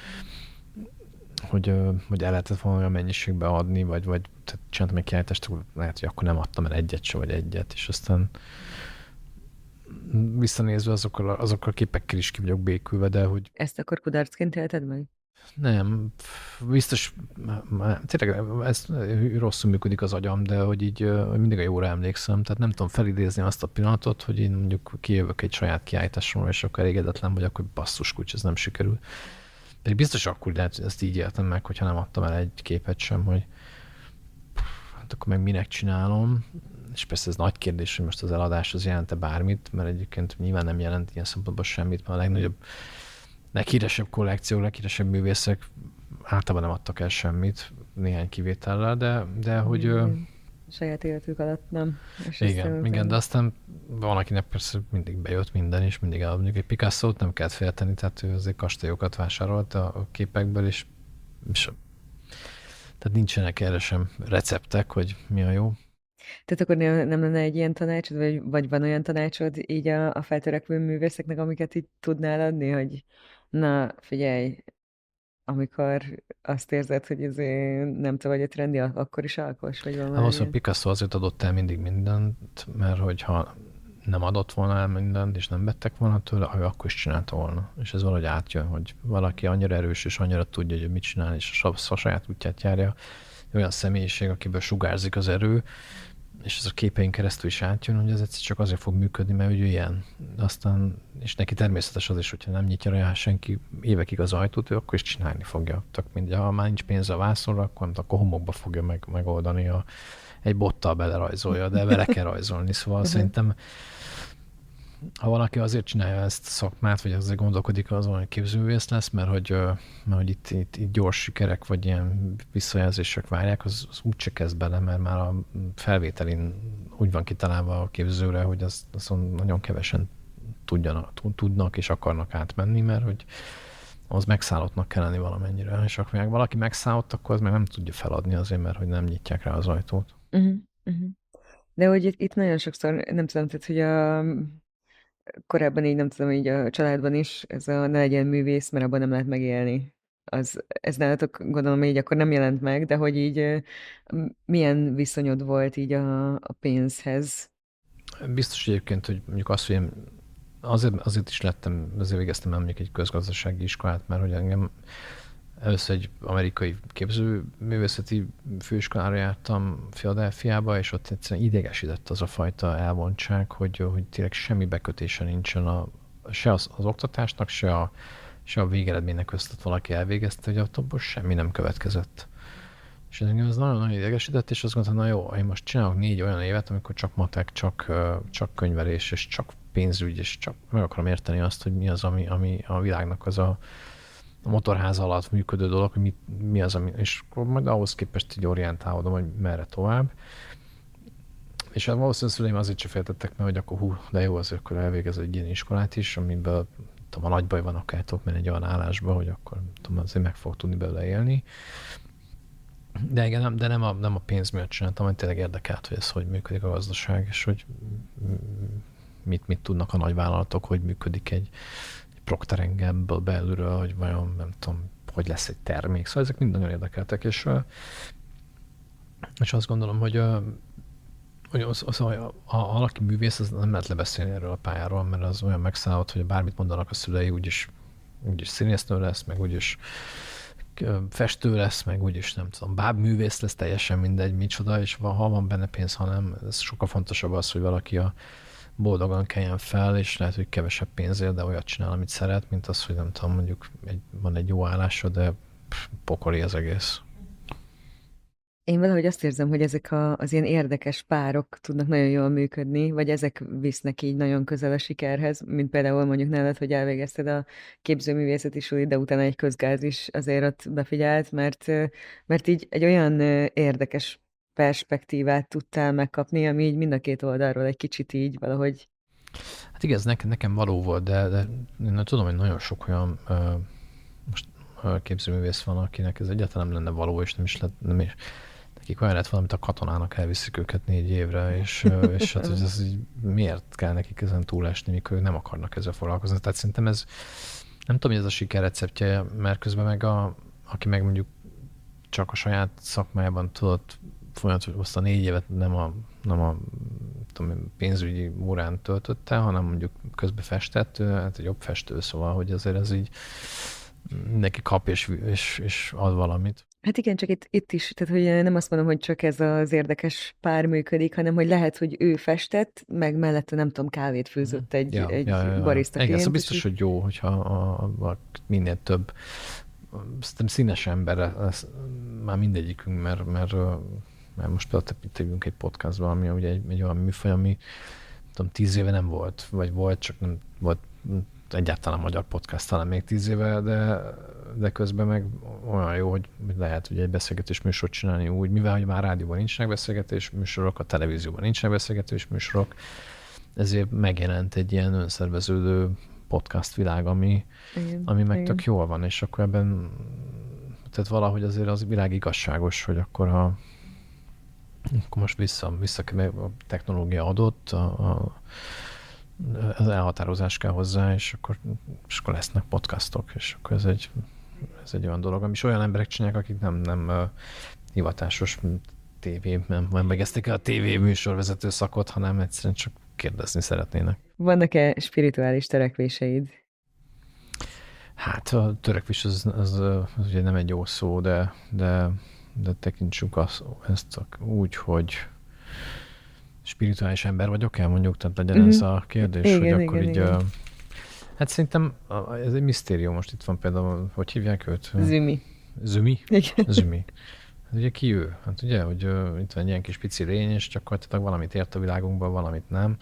hogy el lehetett volna olyan mennyiségbe adni, vagy tehát csináltam egy kiállítást, lehet, hogy akkor nem adtam el egyet se, vagy egyet, és aztán visszanézve azokkal a képekkel is ki vagyok békülve, de hogy... Ezt akkor kudarcként élted meg? Nem, biztos, tényleg ez rosszul működik az agyam, de hogy így mindig a jóra emlékszem, tehát nem tudom felidézni azt a pillanatot, hogy én mondjuk kijövök egy saját kiállításomról, és akkor elégedetlen vagyok, hogy basszus kulcs, ez nem sikerül. Pedig biztos akkor lehet, hogy ezt így éltem meg, hogyha nem adtam el egy képet sem, hogy hát akkor meg minek csinálom, és persze ez nagy kérdés, hogy most az eladás az jelente bármit, mert egyébként nyilván nem jelent ilyen szempontból semmit, mert a legnagyobb, leghíresebb kollekciók, leghíresebb művészek általában nem adtak el semmit, néhány kivétellel, de hogy... Saját életük alatt nem. És igen, de aztán van, akinek persze mindig bejött minden, és mindig mondjuk egy Picasso-t nem kellett félteni, tehát ő azért kastélyokat vásárolt a képekből, és tehát nincsenek erre sem receptek, hogy mi a jó. Tehát akkor nem lenne egy ilyen tanácsod, vagy van olyan tanácsod így a feltörekvő művészeknek, amiket itt tudnál adni, hogy na, figyelj, amikor azt érzed, hogy ez nem te vagy a trendi, akkor is alkos, vagy van Ahhoz, hogy Picasso azért adott el mindig mindent, mert hogyha nem adott volna el mindent, és nem vettek volna tőle, ő akkor is csinálta volna. És ez valahogy átjön, hogy valaki annyira erős, és annyira tudja, hogy mit csinál, és a saját útját járja. Olyan személyiség, akiből sugárzik az erő, és ez a képeink keresztül is átjön, hogy ez egyszer csak azért fog működni, mert ő ilyen. Aztán, és neki természetes az is, hogyha nem nyitja rá senki évekig az ajtót, ő akkor is csinálni fogja. Tök mindegy, ha már nincs pénze a vászonra, akkor homokba fogja megoldani, egy bottal belerajzolja, de vele kell rajzolni. Szóval szerintem, ha valaki azért csinálja ezt a szakmát, vagy azért gondolkodik azon, hogy képzőművész lesz, mert hogy itt gyors sikerek, vagy ilyen visszajelzések várják, az úgyse kezd bele, mert már a felvételin úgy van kitalálva a képzőre, hogy azon nagyon kevesen tudnak és akarnak átmenni, mert hogy az megszállottnak kell lenni valamennyire. És akkor meg valaki megszállott, akkor az meg nem tudja feladni azért, mert hogy nem nyitják rá az ajtót. De hogy itt nagyon sokszor, nem tudom, tehát, hogy korábban így nem tudom, így a családban is ez ne legyen művész, mert abban nem lehet megélni. Ez nálatok gondolom így akkor nem jelent meg, de hogy így milyen viszonyod volt így a pénzhez? Biztos egyébként, hogy mondjuk azt, hogy én azért is azért végeztem el mondjuk egy közgazdasági iskolát, mert hogy engem először egy amerikai képzőművészeti főiskolára jártam Philadelphiába, és ott egyszerűen idegesített az a fajta elvontság, hogy tényleg semmi bekötése nincsen se az oktatásnak, se a végeredménynek között valaki elvégezte, hogy abból semmi nem következett. És engem az nagyon-nagyon idegesített, és azt gondoltam, na jó, én most csinálok 4 olyan évet, amikor csak matek, csak könyvelés, és csak pénzügy, és csak meg akarom érteni azt, hogy mi az, ami a világnak az a motorház alatt működő dolog, hogy mi az, és akkor majd ahhoz képest így orientálódom, hogy merre tovább. És hát valószínűleg szüleim azért se féltettek, mert hogy akkor de jó, azért akkor elvégez egy ilyen iskolát is, amiben tudom, a nagy baj van, akár tudok menni egy olyan állásba, hogy akkor tudom, azért meg fog tudni belőle élni. De igen, nem a pénz miatt csináltam, hogy tényleg érdekelt, hogy ez hogy működik a gazdaság, és hogy mit tudnak a nagyvállalatok, hogy működik egy Procter & Gamble belülről, hogy vajon nem tudom, hogy lesz egy termék. Szóval ezek mind nagyon érdekeltek, és azt gondolom, hogy ha valaki művész, az nem lehet lebeszélni erről a pályáról, mert az olyan megszállott, hogy bármit mondanak a szülei, úgyis úgyis színésznő lesz, meg úgyis festő lesz, meg úgyis nem tudom, bábművész lesz, teljesen mindegy, micsoda, és ha van benne pénz, ha nem, ez sokkal fontosabb az, hogy valaki boldogan keljen fel, és lehet, hogy kevesebb pénzért, de olyat csinál, amit szeret, mint az, hogy nem tudom, mondjuk van egy jó állása, de pokoli az egész. Én valahogy azt érzem, hogy ezek az ilyen érdekes párok tudnak nagyon jól működni, vagy ezek visznek így nagyon közel a sikerhez, mint például mondjuk nálad, hogy elvégezted a képzőművészeti sulit, de utána egy közgáz is azért ott befigyelt, mert így egy olyan érdekes perspektívát tudtál megkapni, ami így mind a két oldalról egy kicsit így valahogy... Hát igaz, nekem való volt, de én tudom, hogy nagyon sok olyan most képzőművész van, akinek ez egyáltalán nem lenne való, és nem is nekik olyan lett valamit a katonának elviszik őket 4 évre, és hát hogy ez így, miért kell nekik ezen túlesni, mikor ők nem akarnak ezzel foglalkozni. Tehát szerintem ez, nem tudom, hogy ez a siker receptje, mert közben meg aki meg mondjuk csak a saját szakmájában tudott folyamatosan azt a 4 évet nem a tudom, pénzügyi órán töltötte, hanem mondjuk közben festett, hát egy jobb festő, szóval, hogy azért ez így mindenki kap és ad valamit. Hát igen, csak itt is, tehát hogy nem azt mondom, hogy csak ez az érdekes pár működik, hanem hogy lehet, hogy ő festett, meg mellette nem tudom, kávét főzött egy barista klient. Igen, biztos, hogy jó, hogyha minél több szerintem színes ember lesz már mindegyikünk, mert most például itt egy podcastban, ami ugye egy olyan műfaj, ami tudom, 10 éve nem volt, vagy volt, csak nem volt egyáltalán magyar podcast talán még 10 éve, de közben meg olyan jó, hogy lehet ugye egy beszélgetés műsort csinálni úgy, mivel hogy már rádióban nincsenek beszélgetés műsorok, a televízióban nincsenek beszélgetés műsorok, ezért megjelent egy ilyen önszerveződő podcast világ, ami meg tök jól van, és akkor ebben tehát valahogy azért az világ igazságos, hogy akkor akkor most vissza a technológia adott, az elhatározás kell hozzá, és akkor lesznek podcastok, és akkor ez egy olyan dolog, ami olyan emberek csinálják, akik nem hivatásos nem megezték el a TV műsorvezető szakot, hanem egyszerűen csak kérdezni szeretnének. Vannak-e spirituális törekvéseid? Hát a törekvés az ugye nem egy jó szó, de tekintsük ezt úgy, hogy spirituális ember vagyok-e, mondjuk, tehát legyen ez a kérdés, igen, hogy akkor így... Hát szerintem ez egy misztérium, most itt van például, hogy hívják őt? Zümi. Zümi? Igen. Zümi. Hát ugye ki ő? Hát ugye, hogy itt van egy ilyen kis pici lény, és gyakorlatilag valamit ért a világunkban, valamit nem.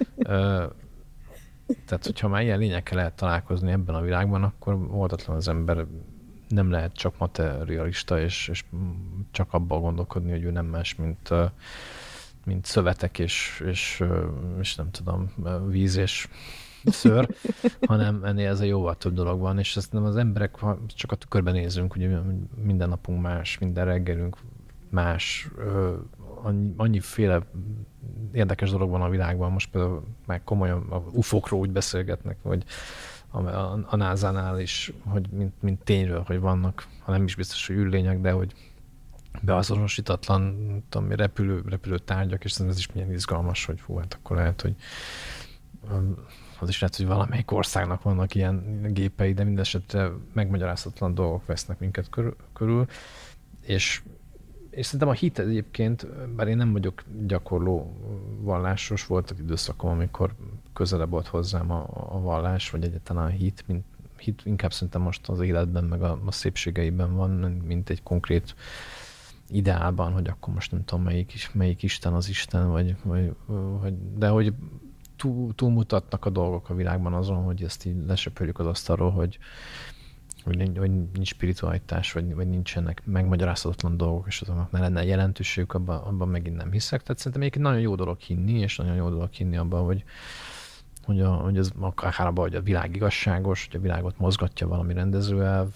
Tehát, hogyha már ilyen lényekkel lehet találkozni ebben a világban, akkor oldatlan az ember nem lehet csak materialista, és csak abban gondolkodni, hogy ő nem más, mint szövetek és nem tudom, víz és szőr, hanem ennél ez a jóval több dolog van, és ezt nem az emberek, csak a tükörben nézünk, ugye minden napunk más, minden reggelünk más, annyiféle érdekes dolog van a világban, most például már komolyan a UFO-król úgy beszélgetnek, hogy a NASA-nál is, hogy mint tényről, hogy vannak, ha nem is biztos, hogy űrlények, de hogy beazonosítatlan tudom, repülő tárgyak, és ez is milyen izgalmas, hogy hát akkor lehet, hogy az is lehet, hogy valamelyik országnak vannak ilyen gépei, de mindesetre megmagyarázhatatlan dolgok vesznek minket körül, és szerintem a hit egyébként, bár én nem vagyok gyakorló vallásos, volt egy időszakom, amikor közelebb volt hozzám a vallás, vagy egyáltalán a hit, inkább szerintem most az életben, meg a szépségeiben van, mint egy konkrét ideálban, hogy akkor most nem tudom, melyik Isten az Isten, de hogy túlmutatnak a dolgok a világban azon, hogy ezt így lesöpörjük az asztalról, hogy nincs spiritualitás, vagy nincsenek megmagyarázhatatlan dolgok, és azoknak ne lenne jelentőségük, abban megint nem hiszek. Tehát szerintem egyébként nagyon jó dolog hinni, és nagyon jó dolog hinni abban, hogy ez akár abban, hogy a világ igazságos, hogy a világot mozgatja valami rendezőelv,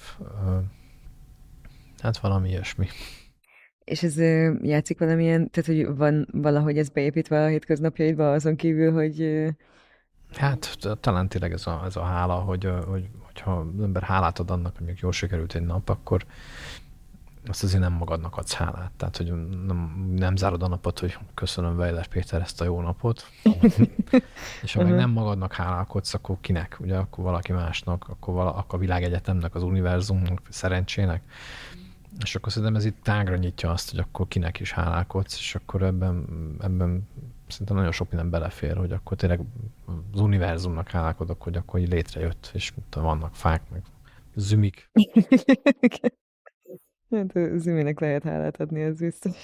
hát valami ilyesmi. És ez játszik valamilyen, tehát hogy van valahogy ez beépítve a hétköznapjaidba azon kívül, hogy... Hát talán tényleg ez a hála, hogyha az ember hálát ad annak, hogy még jól sikerült egy nap, akkor azt azért nem magadnak adsz hálát. Tehát, hogy nem zárod a napot, hogy köszönöm Weiler Péter ezt a jó napot. És ha meg nem magadnak hálálkodsz, akkor kinek? Ugye akkor valaki másnak, akkor a világegyetemnek, az univerzumnak, szerencsének. És akkor szerintem ez itt tágra nyitja azt, hogy akkor kinek is hálálkodsz, és akkor ebben szerintem nagyon sok minden belefér, hogy akkor tényleg az univerzumnak hálálkodok, hogy akkor így létrejött, és vannak fák, meg zümik. Hát a Züminek lehet hálát adni, ez biztos.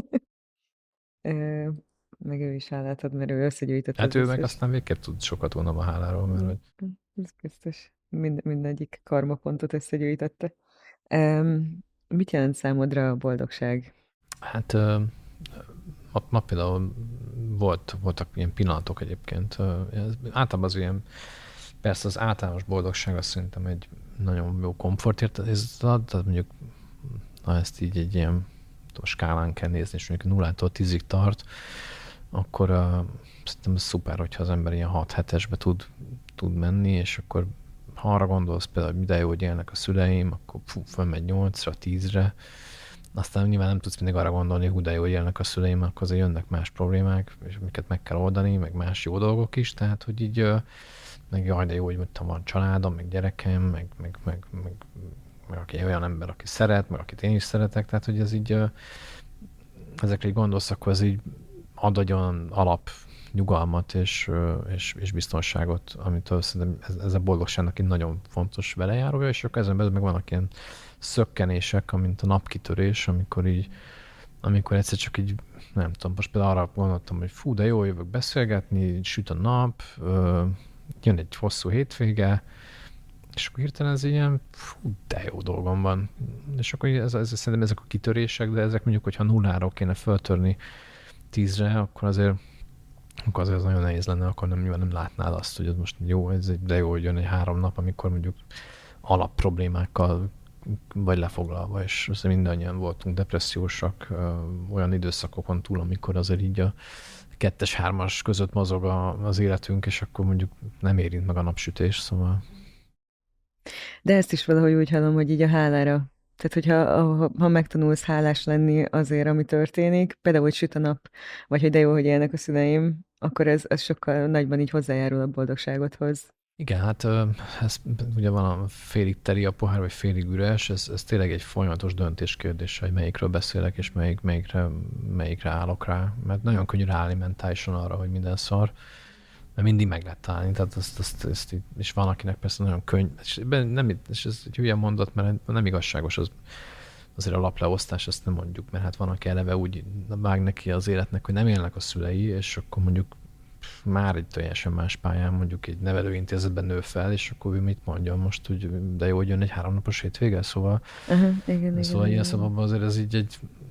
Meg ő is hálát ad, mert ő összegyűjtött. Hát ő meg aztán végképp tud sokat volna a háláról, mert hogy... Ez biztos. Mindegyik karmapontot összegyűjtette. Mit jelent számodra a boldogság? Hát ma például voltak ilyen pillanatok egyébként. Általában az ilyen, persze az általános boldogság azt szerintem egy nagyon jó komfortérzetést ad, tehát mondjuk ha ezt így egy ilyen skálán kell nézni, és mondjuk 0-tól 10-ig tart, akkor szerintem ez szuper, hogyha az ember ilyen 6-7-esbe tud menni, és akkor ha arra gondolsz például, hogy de jó, hogy élnek a szüleim, akkor fölmegy 8-ra, 10-re, aztán nyilván nem tudsz mindig arra gondolni, hogy de jó, hogy élnek a szüleim, akkor azért jönnek más problémák, és amiket meg kell oldani, meg más jó dolgok is, tehát hogy így meg jaj, de jó, hogy van családom, meg gyerekem, meg aki olyan ember, aki szeret, meg akit én is szeretek, tehát hogy ez így ezekre így gondolsz, akkor ez így ad egy olyan alap nyugalmat és biztonságot, amit szerintem ez a boldogságnak egy nagyon fontos velejárója, és akkor ezen belül meg vannak ilyen szökkenések, mint a napkitörés, amikor egyszer csak így, nem tudom, most például arra gondoltam, hogy fú, de jó, jövök beszélgetni, süt a nap, jön egy hosszú hétvége, és akkor hirtelen ez ilyen, fú, de jó dolgom van. És akkor szerintem ezek a kitörések, de ezek mondjuk, hogyha 0-ról kéne föltörni 10-re, akkor azért az nagyon nehéz lenne, akkor nem látnád azt, hogy ez most jó, de jó, hogy jön egy 3 nap, amikor mondjuk alapproblémákkal vagy lefoglalva, és mindannyian voltunk depressziósak olyan időszakokon túl, amikor azért így a 2-3-as között mozog az életünk, és akkor mondjuk nem érint meg a napsütés, szóval... De ezt is valahogy úgy hallom, hogy így a hálára. Tehát, hogyha ha megtanulsz hálás lenni azért, ami történik, például, hogy süt a nap, vagy hogy de jó, hogy élnek a szüleim, akkor ez sokkal nagyban így hozzájárul a boldogságodhoz. Igen, hát ez ugye van a félig teli a pohár, vagy félig üres, ez tényleg egy folyamatos döntés kérdése, hogy melyikről beszélek, és melyikre állok rá. Mert nagyon könnyű ráállni mentálisan arra, hogy minden szar, mert mindig meg lehet állni, tehát ezt és van, akinek persze nagyon könnyű, és ez egy hülye mondat, mert nem igazságos azért a lapleosztás, ezt nem mondjuk, mert hát van, aki eleve úgy vág neki az életnek, hogy nem élnek a szülei, és akkor mondjuk már egy teljesen más pályán, mondjuk egy nevelőintézetben nő fel, és akkor ő mit mondjon most, hogy de jó, hogy jön egy 3 napos hétvége, szóval Igen. Ilyen szabadban azért ez így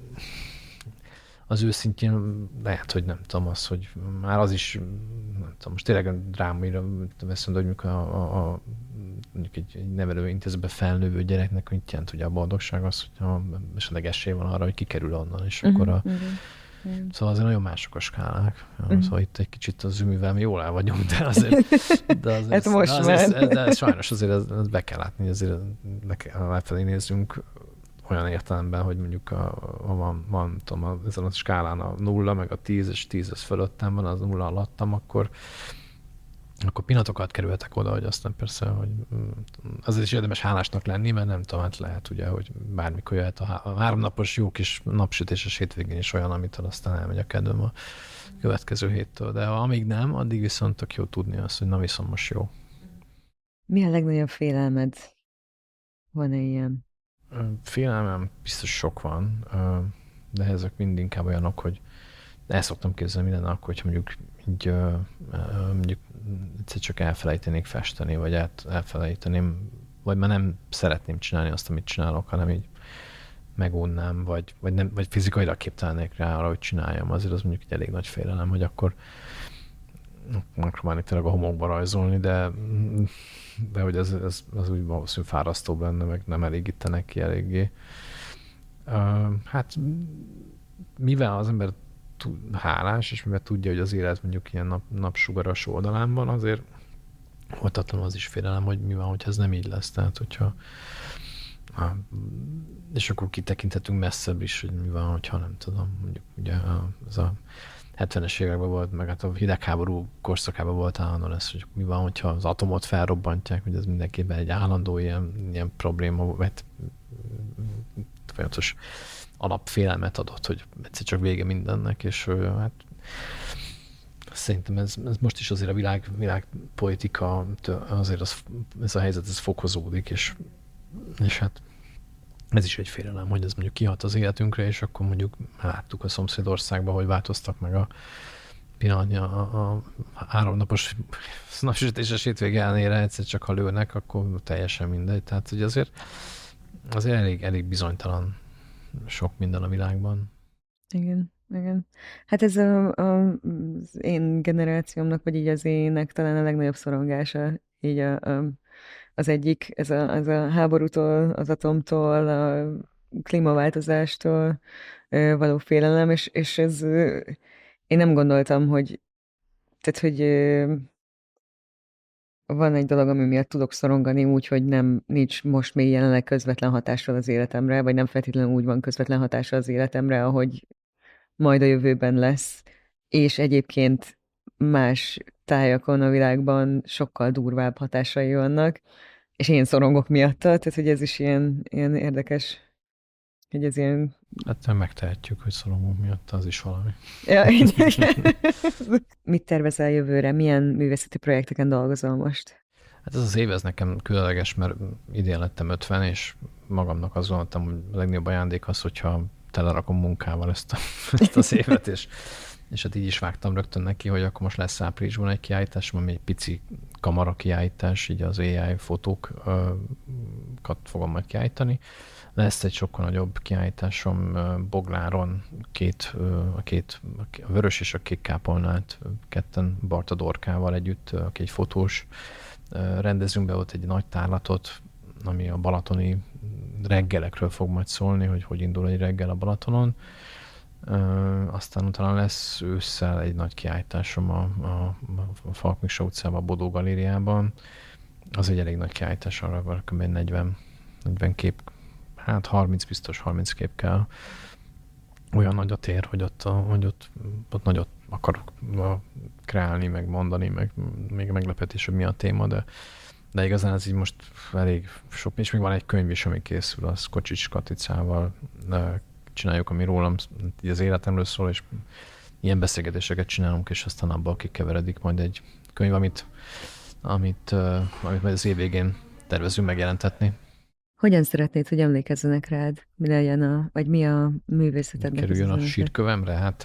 az őszintén lehet, hogy nem tudom az, hogy már az is, nem tudom, most tényleg drámaira veszem, hogy mondjuk egy nevelőintézetben felnővő gyereknek mit jelent ugye a boldogság az, hogyha esetleg esély van arra, hogy kikerül onnan, és akkor Szóval azért nagyon mások a skálák. Szóval itt egy kicsit az Zümivel jól el vagyunk, de azért hát most de sajnos azért ezt be kell látni, azért lefelé nézzünk olyan értelemben, hogy mondjuk van tudom, ezen a skálán a 0, meg a 10, és 10 az fölöttem van, az 0 alattam, akkor pillanatokat kerültek oda, hogy aztán persze, hogy azért is érdemes hálásnak lenni, mert nem tudom, hát lehet ugye, hogy bármikor jöhet a 3 napos jó kis napsütéses hétvégén is olyan, amitől aztán elmegy a kedvem a következő héttől. De amíg nem, addig viszont tök jó tudni azt, hogy na viszont most jó. Mi a legnagyobb félelmed? Van-e ilyen? Félelmem biztos sok van, de ezek mind inkább olyanok, hogy el szoktam képzelni minden akkor, hogyha mondjuk így mondjuk egyszer csak elfelejtenék festeni, vagy elfelejteném, vagy már nem szeretném csinálni azt, amit csinálok, hanem így megunnám, vagy fizikailag képtelnék rá arra, hogy csináljam. Azért az mondjuk egy elég nagy félelem, hogy akkor megpróbálni tényleg a homokba rajzolni, de hogy ez úgy valószínűleg fárasztóbb lenne, meg nem elégítenek ki eléggé. Hát mivel az ember hálás, és mivel tudja, hogy az élet mondjuk ilyen napsugaras oldalán van, azért voltatlanul az is félelem, hogy mi van, hogyha ez nem így lesz. Tehát, hogyha és akkor kitekinthetünk messzebb is, hogy mi van, hogyha nem tudom, mondjuk ugye ez a 70-es években volt, meg hát a hidegháború korszakában volt állandóan ez, hogy mi van, hogyha az atomot felrobbantják, hogy ez mindenképpen egy állandó ilyen probléma, vagy folyamatos alapfélelmet adott, hogy egyszer csak vége mindennek, és hát szerintem ez most is azért a világpolitika, azért ez a helyzet ez fokozódik, és hát ez is egy félelem, hogy ez mondjuk kihat az életünkre, és akkor mondjuk láttuk a szomszédországban, hogy változtak meg a pillanatnya a 3 napos napsütéses hétvége ellenére egyszer csak ha lőnek, akkor teljesen mindegy. Tehát hogy azért elég bizonytalan sok minden a világban. Igen, igen. Hát ez az én generációmnak, vagy így az ének talán a legnagyobb szorongása, így az egyik, ez a háborútól, az atomtól, a klímaváltozástól való félelem, és ez én nem gondoltam, hogy tehát, hogy van egy dolog, ami miatt tudok szorongani úgy, hogy nincs most még jelenleg közvetlen hatással az életemre, vagy nem feltétlenül úgy van közvetlen hatással az életemre, ahogy majd a jövőben lesz, és egyébként más tájakon a világban sokkal durvább hatásai vannak, és én szorongok miatta, tehát hogy ez is ilyen érdekes, hogy ez ilyen... Hát megtehetjük, hogy szorongunk miatt, az is valami. Ja, mit tervezel jövőre? Milyen művészeti projekteken dolgozol most? Hát ez az év, ez nekem különleges, mert idén lettem 50, és magamnak azt gondoltam, hogy a legnagyobb ajándék az, hogyha telerakom munkával ezt az évet, és hát így is vágtam rögtön neki, hogy akkor most lesz áprilisban egy kiállítás, ami egy pici kamara kiállítás, így az AI fotókat fogom majd kiállítani. Lesz egy sokkal nagyobb kiállításom Bogláron, a Vörös és a Kék Kápolnát ketten Barta Dorkával együtt, aki egy fotós, rendezünk be ott egy nagy tárlatot, ami a balatoni reggelekről fog majd szólni, hogy indul egy reggel a Balatonon. Aztán utána lesz ősszel egy nagy kiállításom a Falk Miksa utcában, a Bodó Galériában. Az egy elég nagy kiállítás, arra kb. 40 kép, hát 30 biztos, 30 kép kell. Olyan nagy a tér, hogy ott nagyot akarok kreálni, meg mondani, meg még meglepetés, hogy mi a téma, de igazán ez így most elég sok, és még van egy könyv is, ami készül, az Kocsics Katicával csináljuk, ami rólam így az életemről szól, és ilyen beszélgetéseket csinálunk, és aztán abban kikeveredik majd egy könyv, amit majd az év végén tervezünk megjelentetni. Hogyan szeretnéd, hogy emlékezzenek rád? Mi legyen vagy mi a művészetednek? Kerüljön a sírkövemre? Hát...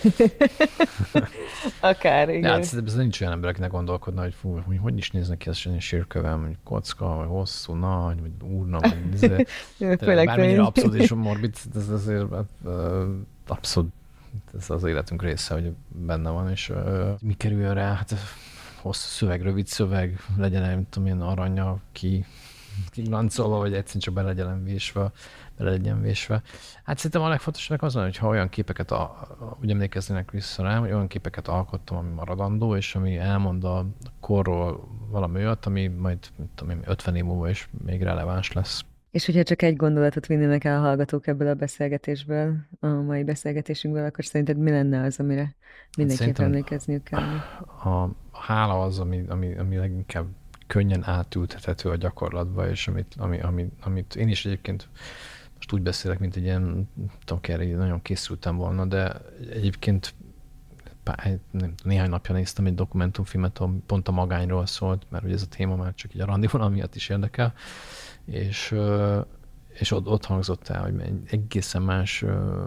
Akár, igen. Hát ez nincs olyan ember, akinek gondolkodna, hogy fú, hogy is néznek ki ez a sírkövem, hogy kocka, vagy hosszú, nagy, vagy úrna, vagy bármennyire abszurd és morbid, ez azért abszolút ez az életünk része, hogy benne van, és mi kerüljön rá? Hát hosszú szöveg, rövid szöveg, legyen, nem tudom, ilyen aranya kiglancolva, vagy egyszerűen csak bele legyen vésve. Hát szerintem a legfontosabb az, hogy ha olyan képeket, úgy emlékeznének vissza rám, hogy olyan képeket alkottam, ami maradandó, és ami elmond a korról valami olyat, ami majd 50 év múlva is még releváns lesz. És hogyha csak egy gondolatot vinnének el a hallgatók ebből a beszélgetésből, a mai beszélgetésünkből, akkor szerinted mi lenne az, amire mindenképp emlékezniük kell? A hála az, ami leginkább könnyen átültethető a gyakorlatba, és amit én is egyébként most úgy beszélek, mint egy ilyen, nagyon készültem volna, de egyébként néhány napja néztem egy dokumentumfilmet, pont a magányról szólt, mert ugye ez a téma már csak így a randivonal miatt is érdekel, és ott hangzott el, hogy egy egészen más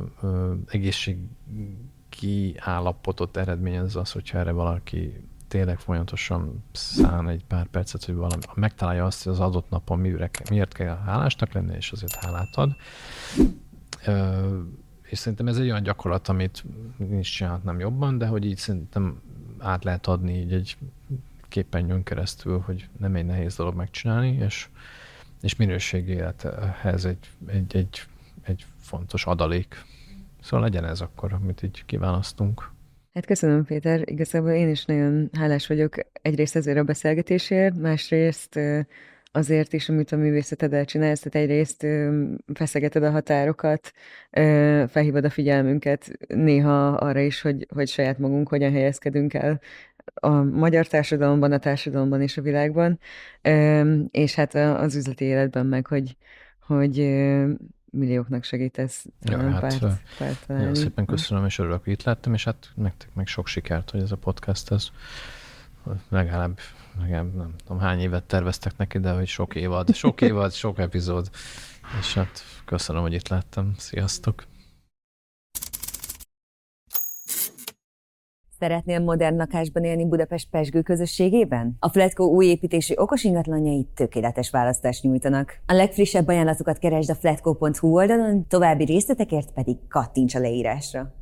egészségi állapotot eredményez az, hogyha erre valaki tényleg folyamatosan szán egy pár percet, hogy valami megtalálja azt, hogy az adott napon miért kell hálásnak lenni, és azért hálát ad. És szerintem ez egy olyan gyakorlat, amit én is csinálhatnám jobban, de hogy így szerintem át lehet adni így egy képernyőn keresztül, hogy nem egy nehéz dolog megcsinálni, és minőségi élethez egy fontos adalék. Szóval legyen ez akkor, amit így kiválasztunk. Hát köszönöm, Péter. Igazából én is nagyon hálás vagyok egyrészt ezért a beszélgetésért, másrészt azért is, amit a művészeteddel csinálsz, tehát egyrészt feszegeted a határokat, felhívod a figyelmünket néha arra is, hogy saját magunk hogyan helyezkedünk el a magyar társadalomban, a társadalomban és a világban, és hát az üzleti életben meg, hogy millióknak segítesz párt találni. Szépen köszönöm, és örülök, hogy itt lettem, és hát nektek meg sok sikert, hogy ez a podcast, ez legalább nem tudom hány évet terveztek neki, de hogy sok évad, sok epizód, és hát köszönöm, hogy itt lettem. Sziasztok! Szeretnél modern lakásban élni Budapest pezsgő közösségében? A Flatco új építési okos ingatlanjai tökéletes választást nyújtanak. A legfrissebb ajánlatokat keresd a flatco.hu oldalon, további részletekért pedig kattints a leírásra.